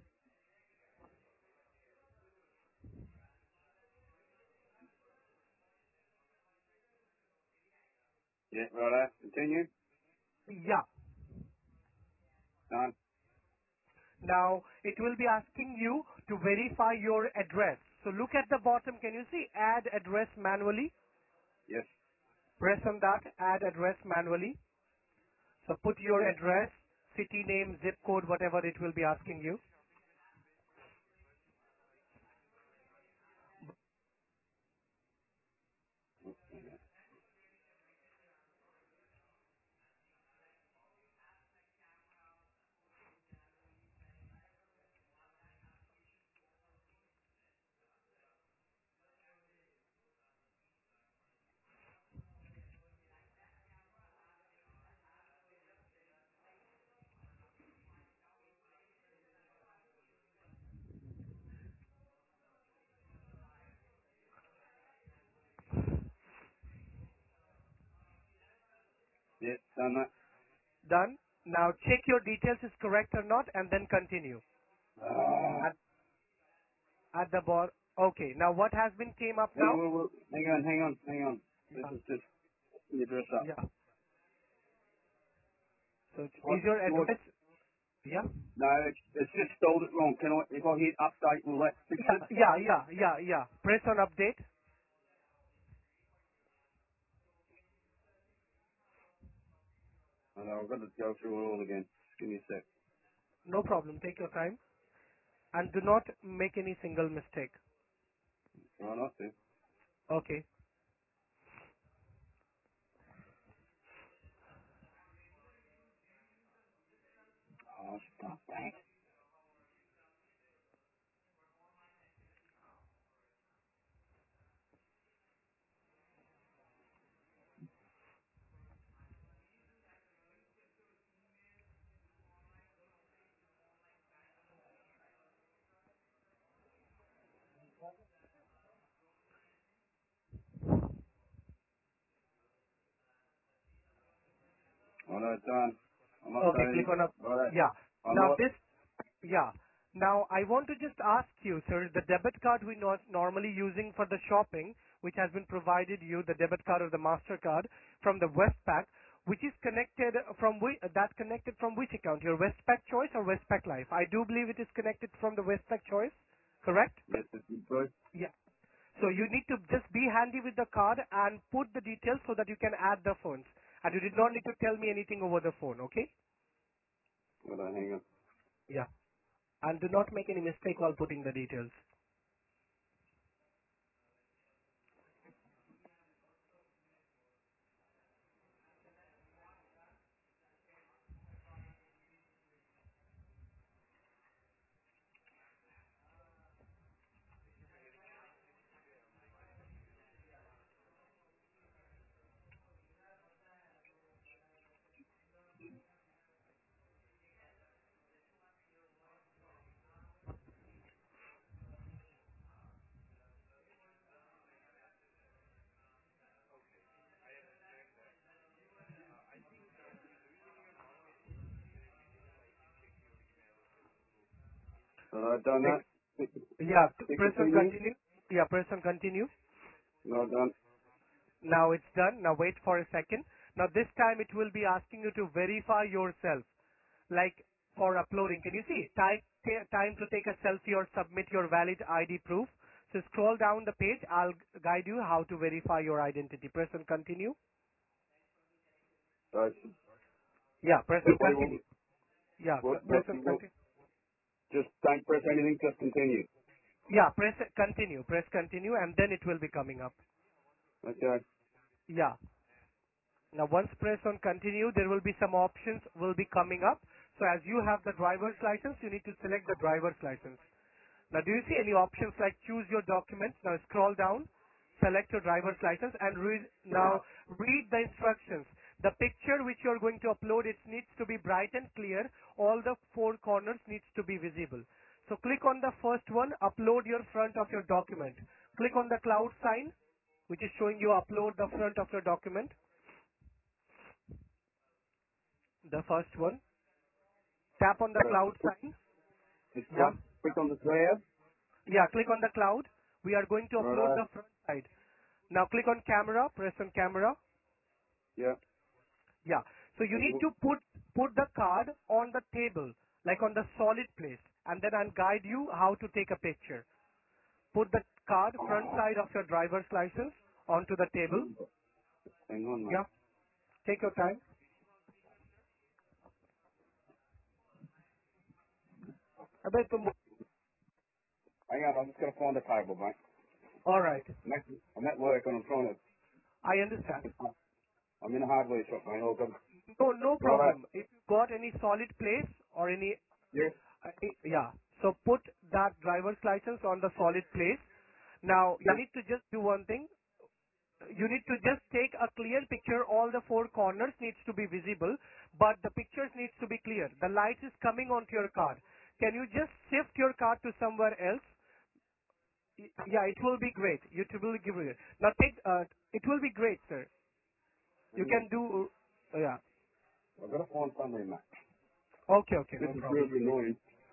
Yeah. Right. Continue. Yeah. Done. Now it will be asking you to verify your address. So look at the bottom. Can you see add address manually? Yes. Press on that, add address manually. So put your Yes. address, city name, zip code, whatever it will be asking you. Yes. Done that. Done. Now check your details is correct or not and then continue. Uh, At, at the bar. Okay. Now what has been came up wait, now? wait, wait. Hang on. Hang on. Hang on. This Yeah. is just the address up. Yeah. So What? is your What? address? Yeah. No, it's, it's just spelled it wrong. Can I? If I hit update, will that fix Yeah. it? Yeah. Yeah. Yeah. Yeah. Press on update. I know. I've got to go through it all again. Just give me a sec. No problem. Take your time and do not make any single mistake. Try not to. Okay. Oh, stop that. I know it's done. I'm Okay. updating. Click on up. All right. Yeah. I'm Now not. this. Yeah. Now I want to just ask you, sir, the debit card we not normally using for the shopping, which has been provided you, the debit card or the Mastercard from the Westpac, which is connected from which that connected from which account? Your Westpac Choice or Westpac Life? I do believe it is connected from the Westpac Choice. Correct? Yes, it's good. Yeah. So you need to just be handy with the card and put the details so that you can add the funds. And you did not need to tell me anything over the phone, okay? Hold on, hang on. Yeah. And do not make any mistake while putting the details. All right, done Take, that. Hit, yeah, t- hit press on continue. continue. Yeah, press on continue. No, done. Now it's done. Now wait for a second. Now this time it will be asking you to verify yourself. Like for uploading. Can you see? Time, ta- time to take a selfie or submit your valid I D proof. So scroll down the page. I'll guide you how to verify your identity. Press on continue. Right. Yeah, press on continue. Yeah, What, c- what, press on what, continue. just don't press anything, just continue. Yeah, press continue. Press continue and then it will be coming up. Okay. Yeah. Now once press on continue, there will be some options will be coming up. So as you have the driver's license, you need to select the driver's license. Now do you see any options like choose your documents? Now scroll down, select your driver's license and read, now read the instructions. The picture which you are going to upload, it needs to be bright and clear. All the four corners needs to be visible. So click on the first one, upload your front of your document. Click on the cloud sign, which is showing you upload the front of your document. The first one. Tap on the Uh, cloud sign. Just Yeah. click, click on the cloud. Yeah, click on the cloud. We are going to upload Right. the front side. Now click on camera, press on camera. Yeah. Yeah. So you need to put put the card on the table, like on the solid place, and then I'll guide you how to take a picture. Put the card front side of your driver's license onto the table. Hang on, mate. Yeah. Take your time. अबे तुम Hang on, I'm just going to find a table, mate. all right. I'm at, I'm at work and I'm trying I understand. to, I'm in a hardware shop, mate. I'll go. No, no Right. problem. If you got any solid place or any, Yes. uh, yeah. So put that driver's license on the solid place. Now you Yeah. need to just do one thing. You need to just take a clear picture. All the four corners needs to be visible, but the pictures needs to be clear. The light is coming onto your card. Can you just shift your card to somewhere else? Y- Yeah, it will be great. It will be great. Now take, uh, it will be great, sir. You Hang on. can do, uh, yeah. I've got to find somewhere, mate. Okay, okay, This no is problem. really annoying.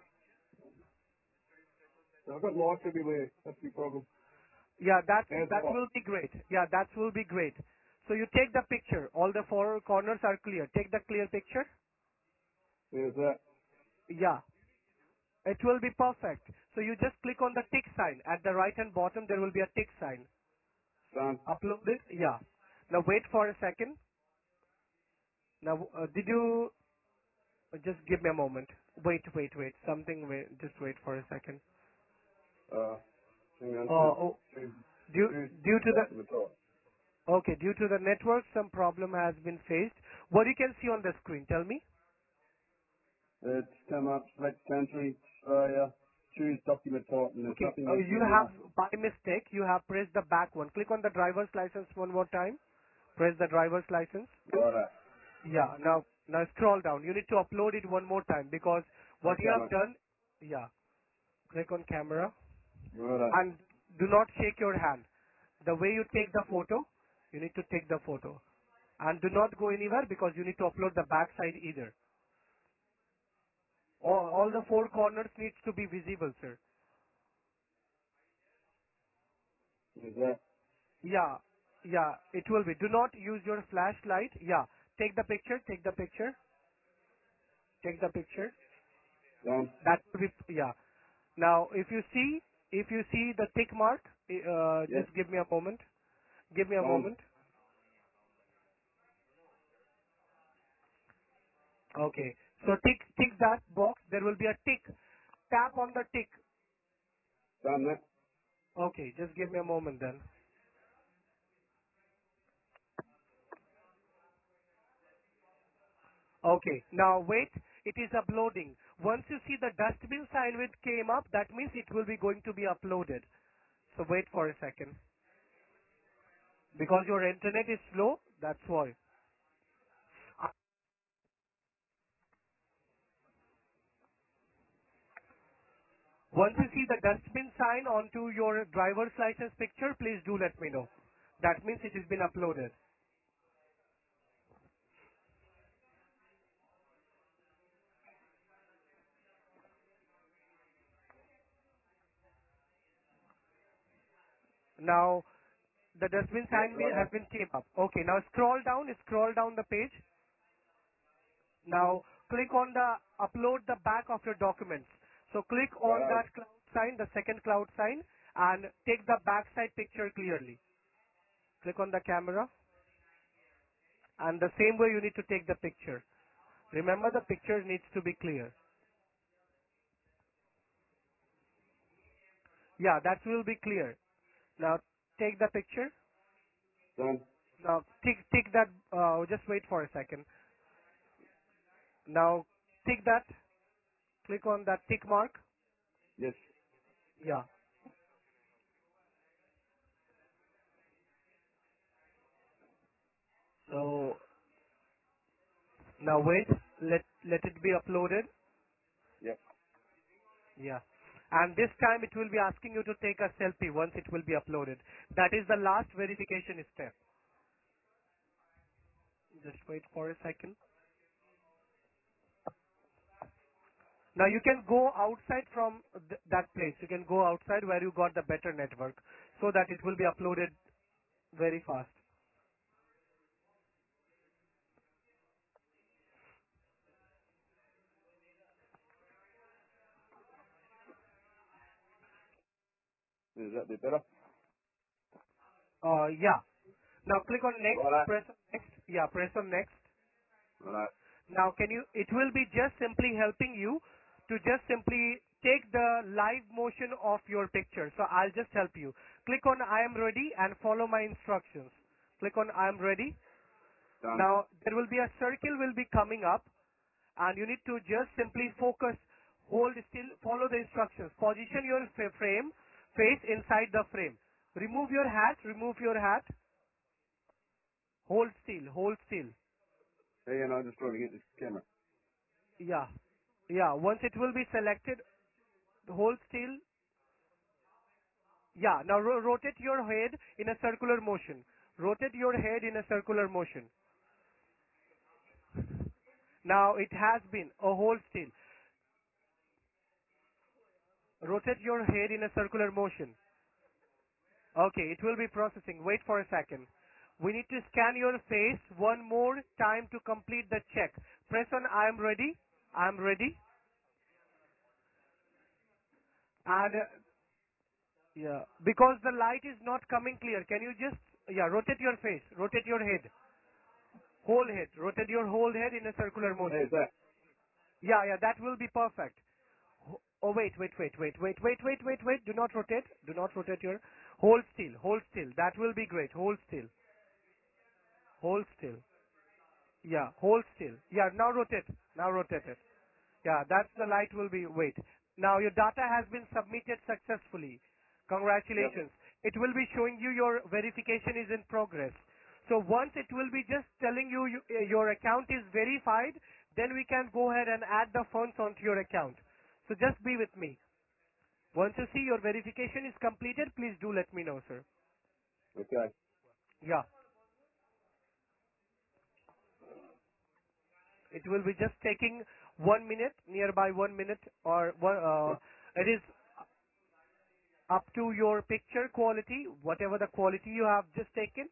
I've got lights everywhere. That's the problem. Yeah, that There's that what? will be great. Yeah, that will be great. So you take the picture. All the four corners are clear. Take the clear picture. There's that. Yeah, it will be perfect. So you just click on the tick sign. At the right hand bottom, there will be a tick sign. Done. Upload it. Yeah. Now wait for a second. Now, uh, did you uh, just give me a moment? Wait, wait, wait. Something. Wait, just wait for a second. Uh, hang on. Uh, oh, Choose, due choose due to the document type. okay, due to the network, some problem has been faced. What you can see on the screen? Tell me. It's come up, select country, Australia, choose document type, and there's Okay, nothing uh, else you in have, there. by mistake, you have pressed the back one. Click on the driver's license one more time. Press the driver's license. Righto. Yeah, now, now scroll down. You need to upload it one more time because what you Okay, have mate. done, yeah, click on camera Righto. and do not shake your hand. The way you take the photo, you need to take the photo. And do not go anywhere because you need to upload the back side either. All, all the four corners needs to be visible, sir. Is that Yeah, yeah, it will be. Do not use your flashlight. Yeah, take the picture, take the picture, take the picture. done? That will be, yeah. Now, if you see, if you see the tick mark, uh, Yes. just give me a moment. Give me a Done. moment. Okay. So tick, tick that box. There will be a tick. Tap on the tick. Done that. Okay, just give me a moment then. Okay. Now wait. It is uploading. Once you see the dustbin sign which came up, that means it will be going to be uploaded. So wait for a second. Because your internet is slow, that's why. Uh, Once you see the dustbin sign onto your driver's license picture, please do let me know. That means it has been uploaded. Now, the dustbin Yeah, sign be- righto. has been came up. Okay, now scroll down, scroll down the page. Now, click on the upload the back of your documents. So click on Righto. that cloud sign, the second cloud sign, and take the backside picture clearly. Click on the camera, and the same way you need to take the picture. Remember, the picture needs to be clear. Yeah, that will be clear. Now take the picture. Done. Now tick tick that. Uh, just wait for a second. Now tick that. Click on that tick mark. Yes. Yeah. So now wait. Let let it be uploaded. Yep. Yeah. And this time it will be asking you to take a selfie once it will be uploaded. That is the last verification step. Just wait for a second. Now you can go outside from th- that place. You can go outside where you got the better network so that it will be uploaded very fast. Is that bit better? Uh, yeah. Now click on next, Right. press on next. Yeah, press on next. Right. Now can you, it will be just simply helping you to just simply take the live motion of your picture. So I'll just help you. Click on I am ready and follow my instructions. Click on I am ready. Done. Now there will be a circle will be coming up and you need to just simply focus, hold still, follow the instructions. Position your f- frame, face inside the frame. Remove your hat, remove your hat. Hold still, hold still. Hey, and I'm just trying to get this camera. Yeah. Yeah. Once it will be selected, hold still. Yeah. Now ro- rotate your head in a circular motion. Rotate your head in a circular motion. Now it has been a hold still. Rotate your head in a circular motion. Okay, it will be processing. Wait for a second. We need to scan your face one more time to complete the check. Press on I am ready. I am ready. And uh, yeah, because the light is not coming clear, can you just, yeah, rotate your face, rotate your head, whole head, rotate your whole head in a circular Hey, is motion. that? Yeah, yeah, that will be perfect. Ho- Oh, wait, wait, wait, wait, wait, wait, wait, wait, wait, do not rotate, do not rotate your, hold still, hold still, that will be great, hold still, hold still. Yeah, hold still. Yeah, now rotate, now rotate it. Yeah, that's the light will be, wait. Now your data has been submitted successfully. Yep. Congratulations. It will be showing you your verification is in progress. So once it will be just telling you, you uh, your account is verified, then we can go ahead and add the funds onto your account. So just be with me. Once you see your verification is completed, please do let me know, sir. Okay. Yeah. It will be just taking one minute, nearby one minute, or one, uh, it is up to your picture quality, whatever the quality you have just taken.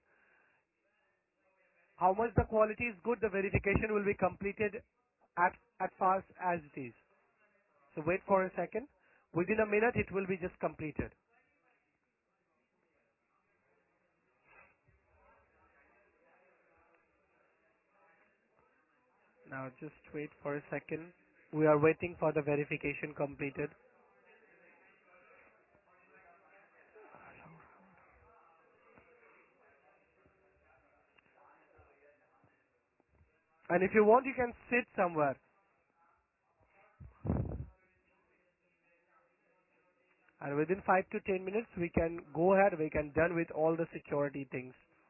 How much the quality is good, the verification will be completed at, at fast as it is. So wait for a second. Within a minute, it will be just completed. Now just wait for a second. We are waiting for the verification completed. And if you want, you can sit somewhere. And within five to ten minutes, we can go ahead. We can done with all the security things.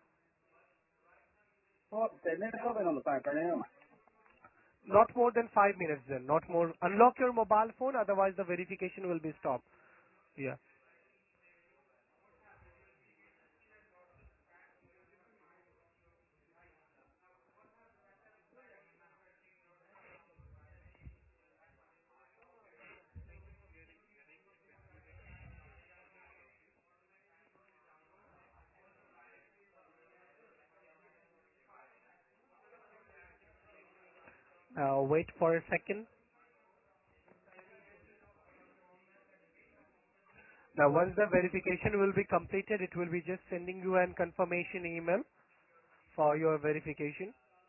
Oh, ten minutes. I've been on the phone for an hour. Not more than five minutes then. Not more. Unlock your mobile phone, otherwise the verification will be stopped. Yeah. Uh, wait for a second. Now, once the verification will be completed, it will be just sending you an confirmation email for your verification.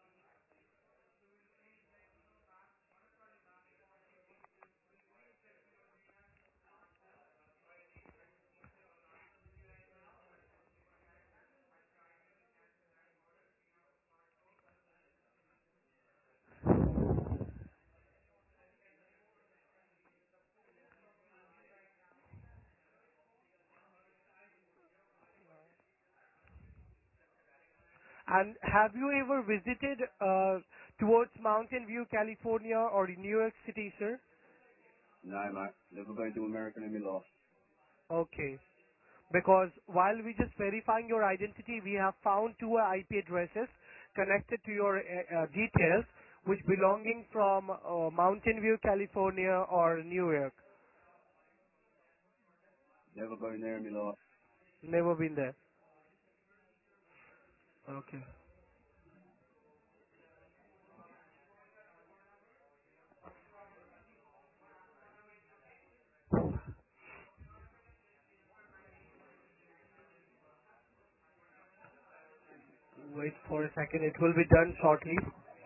And have you ever visited uh, towards Mountain View, California, or New York City, sir? No, mate. Never been to America in my life. Okay. Because while we just verifying your identity, we have found two I P addresses connected to your uh, uh, details, which belonging from uh, Mountain View, California, or New York. Never been there in my life. Never been there. Okay. Wait for a second. It will be done shortly.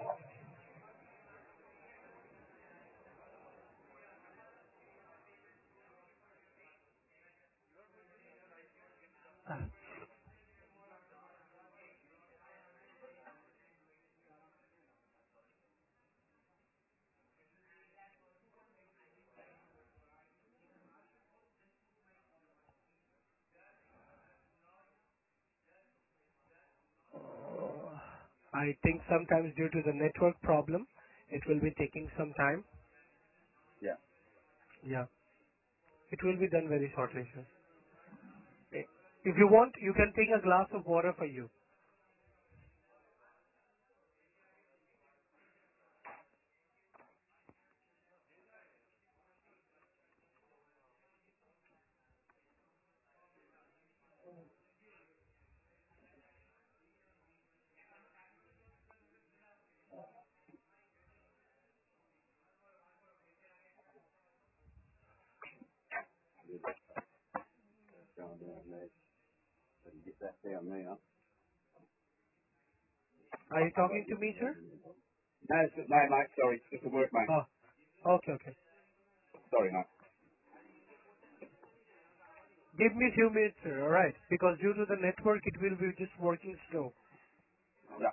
Uh, I think sometimes due to the network problem, it will be taking some time. Yeah. Yeah. It will be done very shortly, sir. Eh, If you want, you can take a glass of water for you. Going down there. So you get that down now. Are you talking to me, sir? No, it's, no, mate. Sorry. It's a work, mate. Oh, okay, okay. Sorry, mate. Give me a few minutes, sir, alright? Because due to the network, it will be just working slow. Yeah.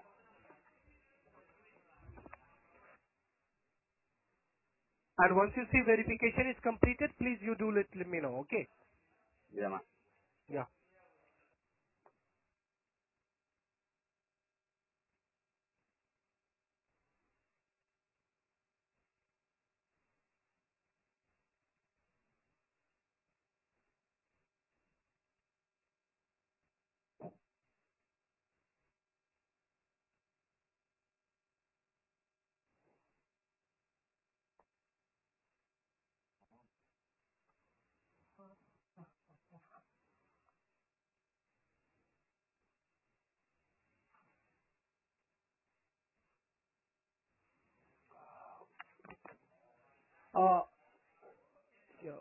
And once you see verification is completed, please you do let, let me know, okay? Yeah, mate. Yeah. Uh, yo.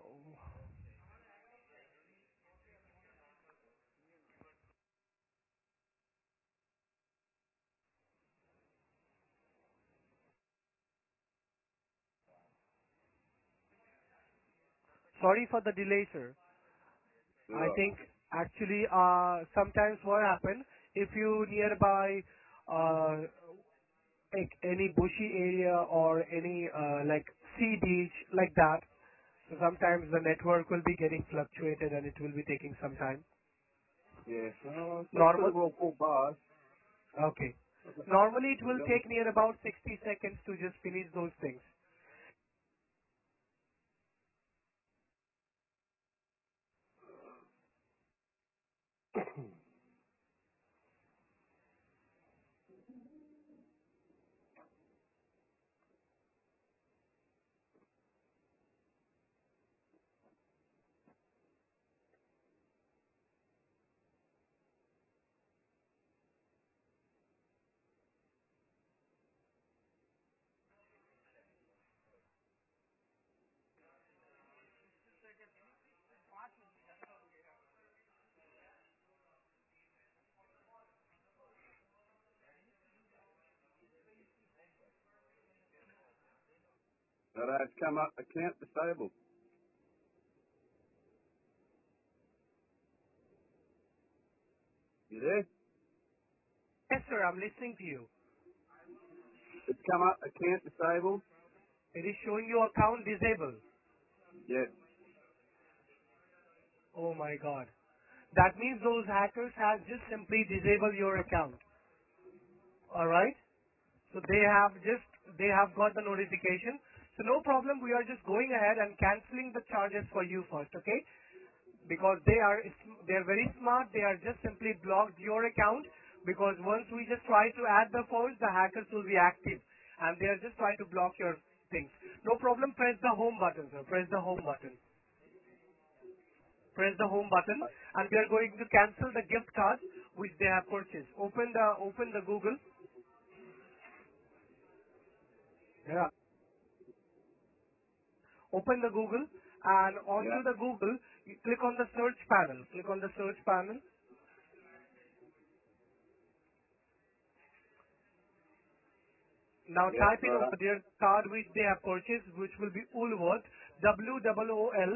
Sorry for the delay, sir. All I right. think actually uh, sometimes what happen if you nearby uh, like any bushy area or any uh, like sea beach like that, so sometimes the network will be getting fluctuated and it will be taking some time. Yeah. Oh, it's not Normal, pretty well full bars. okay. Normally it will Yeah. take near about sixty seconds to just finish those things. But uh, it's come up account disabled. You there? Yes, sir, I'm listening to you. It's come up account disabled. It is showing your account disabled. Yeah. Oh my God. That means those hackers have just simply disabled your account. Alright? So they have just, they have got the notification. So no problem, we are just going ahead and cancelling the charges for you first, okay? Because they are, they are very smart, they are just simply blocked your account because once we just try to add the phones, the hackers will be active and they are just trying to block your things. No problem, press the home button, sir. Press the home button. Press the home button and we are going to cancel the gift card which they have purchased. Open the, open the Google. Yeah. Open the Google and onto Yeah. the Google, you click on the search panel. Click on the search panel. Now Yeah. type in Right. over there card which they have purchased, which will be Woolworth, W O O L.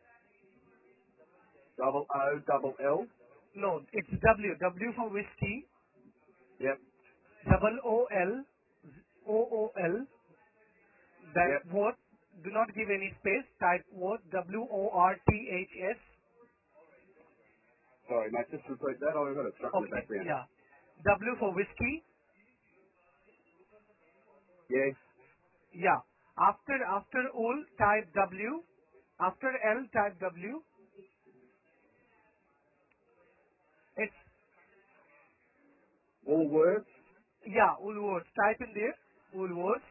Double O double L. No, it's W. W for whiskey, Yep. double O L, O O L. Then Yep. what? Do not give any space. Type what? W O R T H S. Sorry, mate. Just repeat that. I've got a truck in the Okay, background. yeah. W for whiskey. Yeah. Yeah. After after all, type W. After L, type W. It's All words. yeah. Woolworths. Type in there. Woolworths.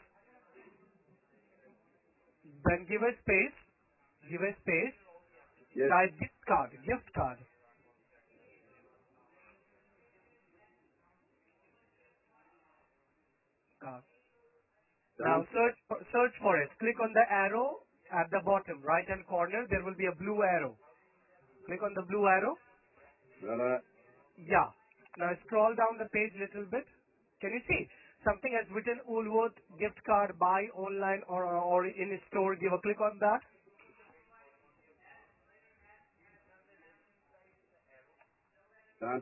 Then give a space. Give a space. Yes. Type gift card. Gift card. Card. Now Done. search for, search for it. Click on the arrow at the bottom right hand corner. There will be a blue arrow. Click on the blue arrow. Right. Yeah. Now scroll down the page little bit. Can you see? Something has written Woolworth gift card buy online or, or in store. Give a click on that. Done.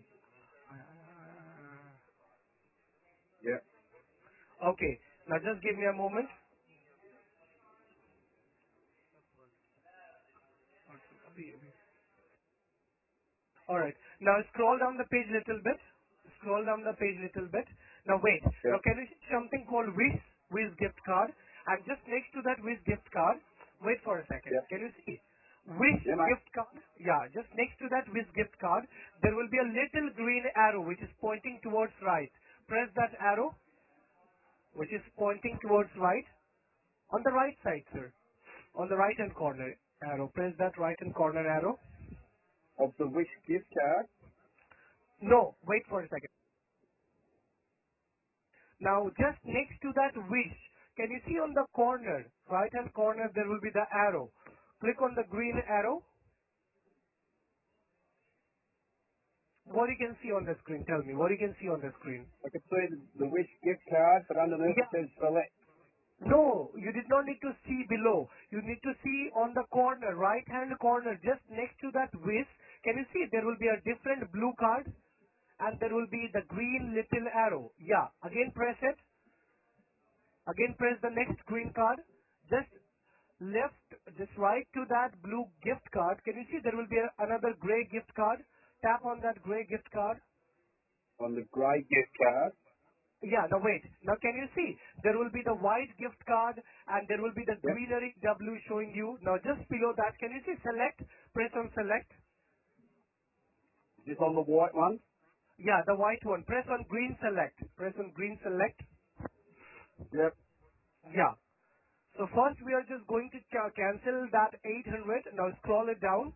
Yep. Okay. Now just give me a moment. Alright. Now scroll down the page little bit. Scroll down the page little bit. Now wait. Now Yep. can you see something called Wish, Wish gift card? And just next to that Wish gift card, wait for a second. Yep. Can you see? Wish Yeah, mate. gift card. Yeah, just next to that Wish gift card, there will be a little green arrow which is pointing towards right. Press that arrow which is pointing towards right. On the right side, sir. On the right hand corner arrow. Press that right hand corner arrow. Of the Wish gift card. No, wait for a second. Now, just next to that wish, can you see on the corner, right hand corner, there will be the arrow. Click on the green arrow. What you can see on the screen? Tell me, what you can see on the screen? I can see the, the Wish gift card, but underneath it Yeah. says select. No, you did not need to see below. You need to see on the corner, right hand corner, just next to that wish. Can you see there will be a different blue card and there will be the green little arrow. Yeah. Again press it. Again press the next green card. Just left, just right to that blue gift card. Can you see there will be a, another gray gift card? Tap on that gray gift card. On the grey gift card. Yeah, now wait. Now can you see? There will be the white gift card and there will be the Yep. greenery W showing you. Now just below that, can you see select? Press on select. Is this on the white one? Yeah, the white one. Press on green select. Press on green select. Yep. Yeah. So first we are just going to ca- cancel that eight hundred. Now scroll it down.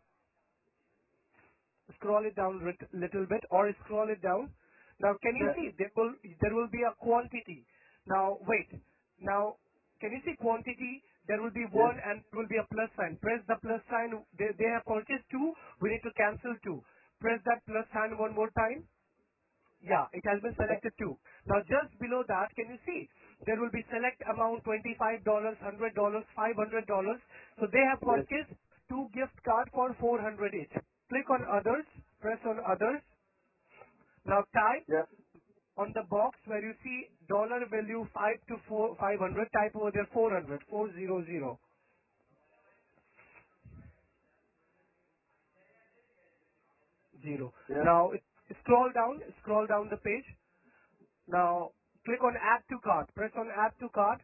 Scroll it down lit- little bit or scroll it down. Now can you Yep. see there will there will be a quantity. Now wait. Now can you see quantity? There will be Yes. one and there will be a plus sign. Press the plus sign. They, they have purchased two. We need to cancel two. Press that plus sign one more time. Yeah, it has been selected too. Now just below that, can you see there will be select amount twenty-five dollars, one hundred dollars, five hundred dollars. So they have Yes. purchased two gift cards for four hundred each. Click on others, press on others. Now type Yeah. on the box where you see dollar value five to four, five hundred, type over there four hundred, four hundred. Zero. Yeah. Now it- scroll down, scroll down the page. Now click on add to cart. Press on add to cart.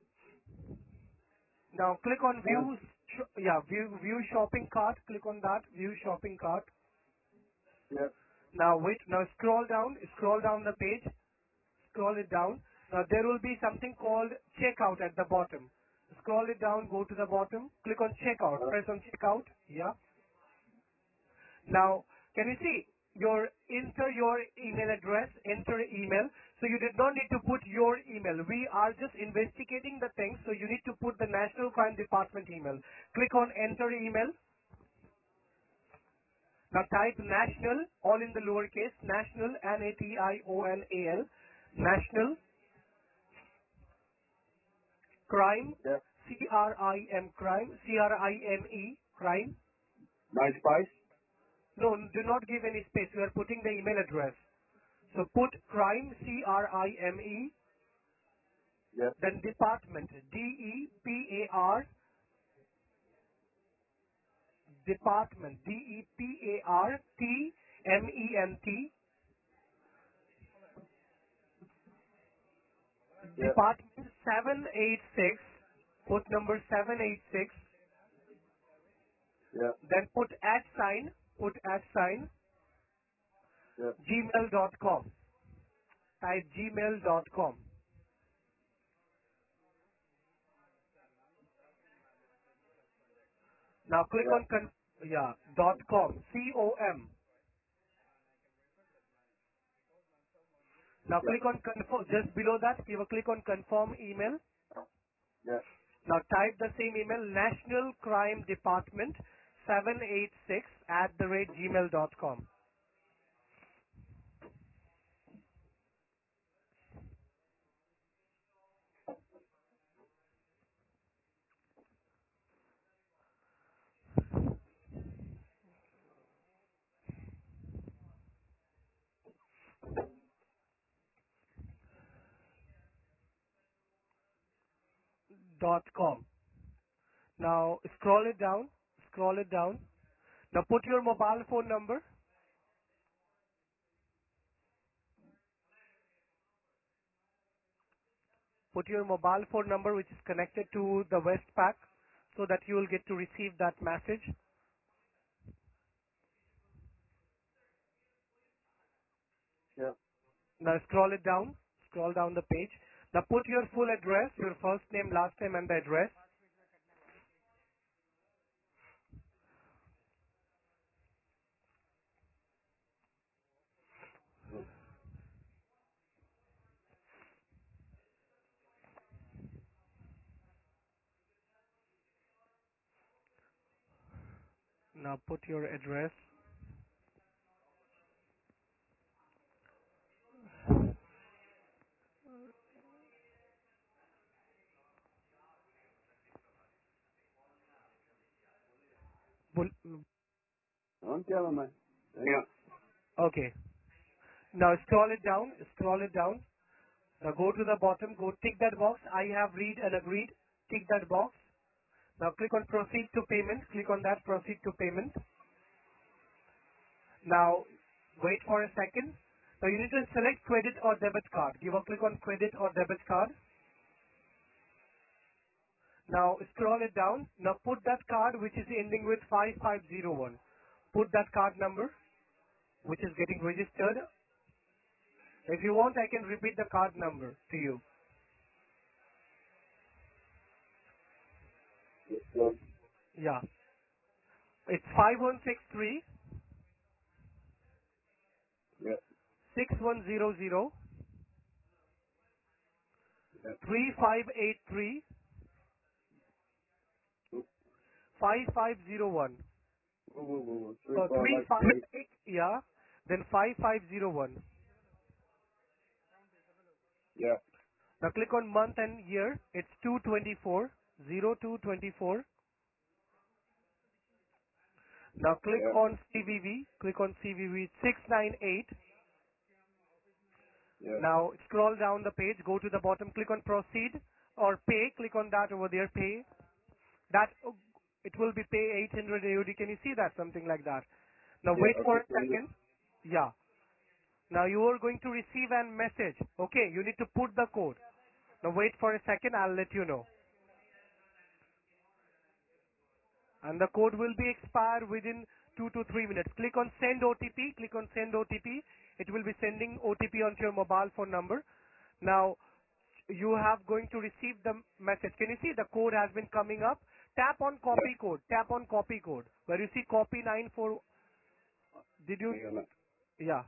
Now click on Yeah. view, sh- yeah, view, view shopping cart. Click on that, view shopping cart. Yeah. Now wait, now scroll down, scroll down the page, scroll it down. Now there will be something called checkout at the bottom. Scroll it down, go to the bottom, click on checkout, Uh, press on checkout, yeah. Now, can you see your enter your email address, enter email. So you did not need to put your email. We are just investigating the thing. So you need to put the National Crime Department email. Click on enter email. Now type national, all in the lowercase, national, N A T I O N A L, national crime, yeah. C R I M crime, C R I M E crime. My spice. No, do not give any space. You are putting the email address. So put crime, C R I M E, Yeah. then department, D E P A R, department, D E P A R T M E N T, Yeah. department seven eight six, put number seven eight six, Yeah. then put at sign, put at sign, Yeah. gmail dot com. Type gmail dot com. Now click Yeah. on, con- yeah, dot com, C O M. Now Yeah. click on confirm, just below that, give a click on confirm email. Yeah. Now type the same email, National Crime Department seven eight six at the rate gmail dot com. Dot com. Now scroll it down, scroll it down. Now put your mobile phone number. Put your mobile phone number which is connected to the Westpac so that you will get to receive that message. Yeah. Now scroll it down, scroll down the page. Now put your full address, your first name, last name and the address. Now put your address. Bul- I'm telling me. Yeah. Okay. Now scroll it down, scroll it down. Now go to the bottom, go tick that box. I have read and agreed. Tick that box. Now click on proceed to payment. Click on that proceed to payment. Now wait for a second. Now you need to select credit or debit card. Give a click on credit or debit card. Now scroll it down. Now put that card which is ending with five five zero one. Put that card number which is getting registered. If you want, I can repeat the card number to you. Yeah. Yeah. It's five one six three Yeah. six one zero zero Yeah. three five eight three five five zero one. Whoa, whoa, whoa, whoa. Three, Uh, five, three eight, five three. eight, yeah. Then five five zero one. Yeah. Now click on month and year. It's two twenty-four, zero two twenty-four. Now click Yeah. on C V V. Click on C V V six nine eight. Yeah. Now scroll down the page. Go to the bottom. Click on proceed or pay. Click on that over there. Pay. That oh, it will be pay eight hundred A U D. Can you see that? Something like that. Now Yeah. wait for Okay. a second. Yeah. Now you are going to receive a message. Okay. You need to put the code. Now wait for a second. I'll let you know. And the code will be expired within two to three minutes. Click on send O T P. Click on send O T P. It will be sending O T P onto your mobile phone number. Now you have going to receive the message. Can you see the code has been coming up? Tap on Yeah. copy code. Tap on copy code. Where you see copy nine four. Did you? Hang on a minute. Yeah.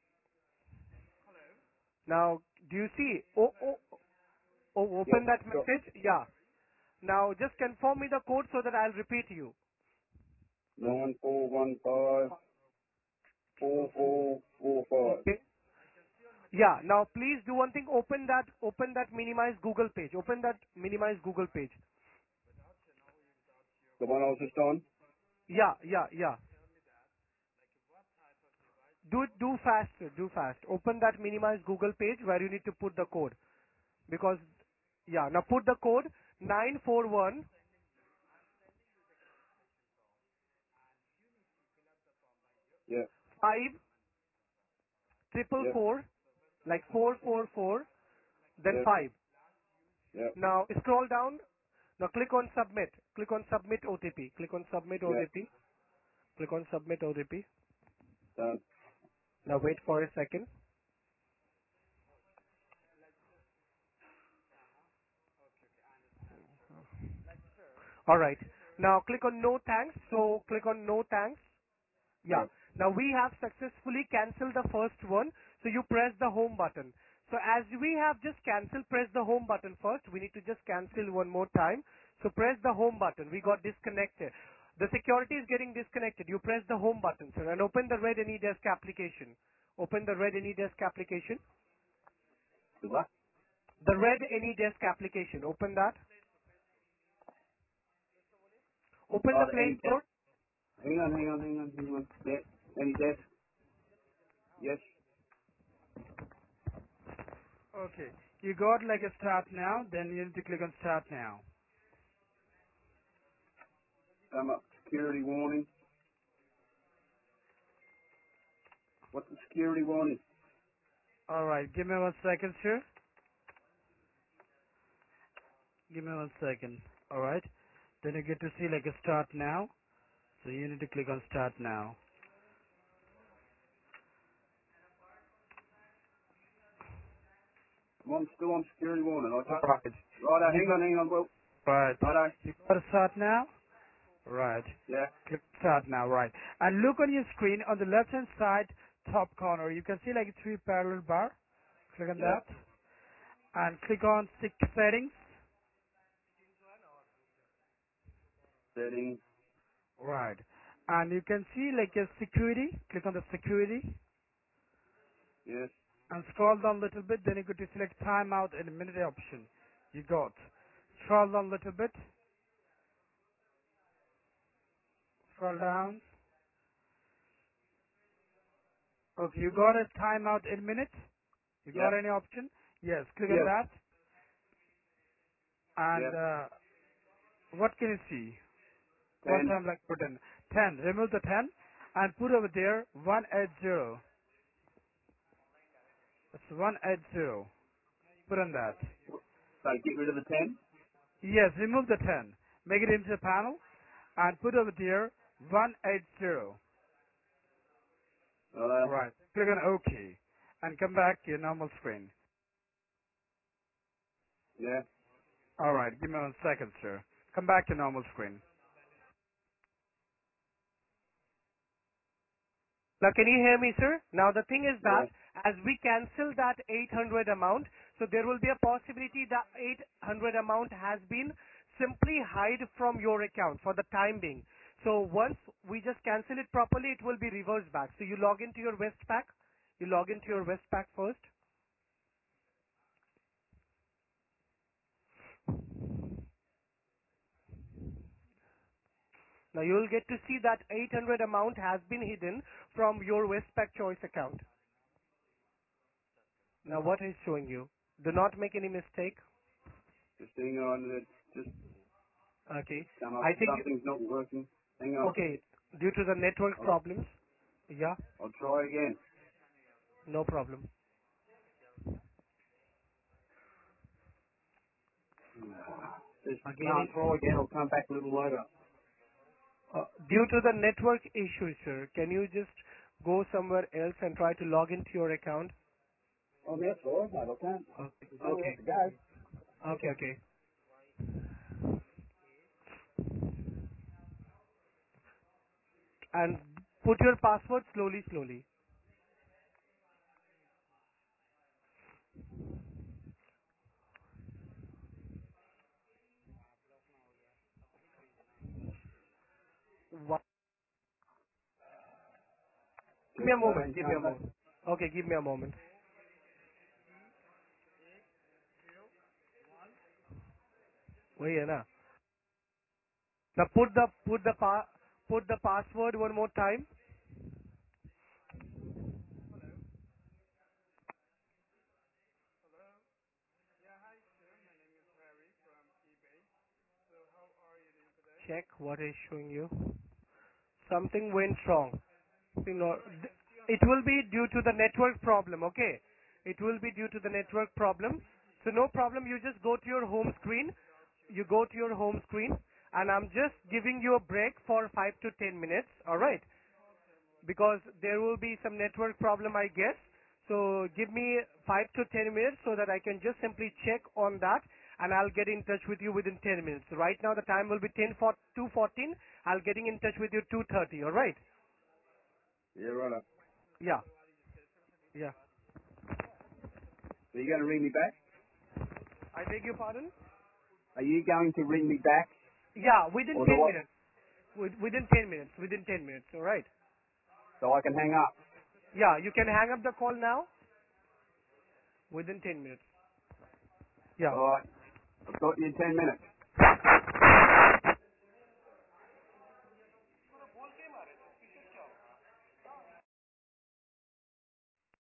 Now do you see? Oh, oh, oh Yep. open that Got message. Yeah. Now just confirm me the code so that I'll repeat you. nine four one five four four four five. Okay. Yeah. Now please do one thing. Open that. Open that minimize Google page. Open that minimize Google page. The one I was just on. Yeah. Yeah. Yeah. Do it. Do fast. Do fast. Open that minimize Google page where you need to put the code. Because yeah. Now put the code nine four one Yeah. five triple Yeah. four like four four four then Yeah. five. Yeah. Now scroll down. Now click on submit. Click on submit O T P. Click on submit Yeah. O T P. Click on submit O T P. Done. Now wait for a second. All right. Now click on no thanks. So click on no thanks. Yeah. Yeah. Now we have successfully cancelled the first one. So you press the home button. So as we have just cancelled, press the home button first. We need to just cancel one more time. So press the home button. We got disconnected. The security is getting disconnected. You press the home button, sir, and open the Red AnyDesk application. Open the Red AnyDesk application. The what? The Red AnyDesk application. Open that. Open Oh, the the Play any desk. Store. Hang on, hang on, hang on, hang on. Yeah. Any desk? Yes. Okay. You got like a start now, then you need to click on start now. Come up. Security warning. What's the security warning? Alright, give me one second, sir. Give me one second. Alright. Then you get to see like a start now. So you need to click on start now. I'm on, still on security warning. I just, Alright. right, You hang on, hang on, well, right. right, You got to start now? Right. yeah, Click start now, right. And look on your screen on the left hand side top corner. You can see like a three parallel bar. Click on yeah, that. And click on six settings. settings, Right. And you can see like a security. Click on the security. yes, And scroll down a little bit. Then you go to select timeout and minute option. You got. Scroll down a little bit. Scroll down. Okay, you got a timeout in minute. You yeah, got any option? Yes, click on yeah, that. yeah, And uh, what can you see? What ten, time like put in? ten. Remove the ten and put over there one eighty. It's one eighty. Put on that. so get rid of the ten, Yes, remove the ten. Make it into a panel and put over there one eighty. uh, Right. Click on OK and come back to your normal screen. yeah, Alright, give me one second, sir. Come back to normal screen. Now can you hear me, sir? Now the thing is yeah, that as we cancel that eight hundred amount, so there will be a possibility that eight hundred amount has been simply hide from your account for the time being. So once we just cancel it properly, it will be reversed back. So you log into your Westpac. You log into your Westpac first. Now you will get to see that eight hundred amount has been hidden from your Westpac Choice account. Now what is showing you? Do not make any mistake. Just hang on. It's just Okay. come up. I think, Something's not working. Hang on. okay, due to the network I'll, problems. Yeah, I'll try again. no problem. Just Again, can't try again. I'll come back a little later. uh, due to the network issue, sir, can you just go somewhere else and try to log into your account? Oh, that's all right, mate. I can't. Okay, There's nowhere okay, else to go. okay, okay. And put your password slowly, slowly. One, give me a Just uh, moment, give me a come back. moment. Okay, give me a moment. Wait, yeah, na. Now put the put the pa put the password one more time. Check what is showing you. Something went wrong. You know, th- it will be due to the network problem. Okay, it will be due to the network problem. So no problem. You just go to your home screen. You go to your home screen, and I'm just giving you a break for five to ten minutes. All right, because there will be some network problem, I guess. So give me five to ten minutes so that I can just simply check on that, and I'll get in touch with you within ten minutes. Right now the time will be ten for two fourteen. I'll getting in touch with you two thirty. All right? Yeah, right up. Yeah, yeah. Are you going to ring me back? I beg your pardon? Are you going to ring me back? Yeah, within Or do ten I, minutes. With- Within ten minutes. Within ten minutes. All right? so I can hang up? Yeah, you can hang up the call now. Within ten minutes. Yeah. All right. I've got you in ten minutes.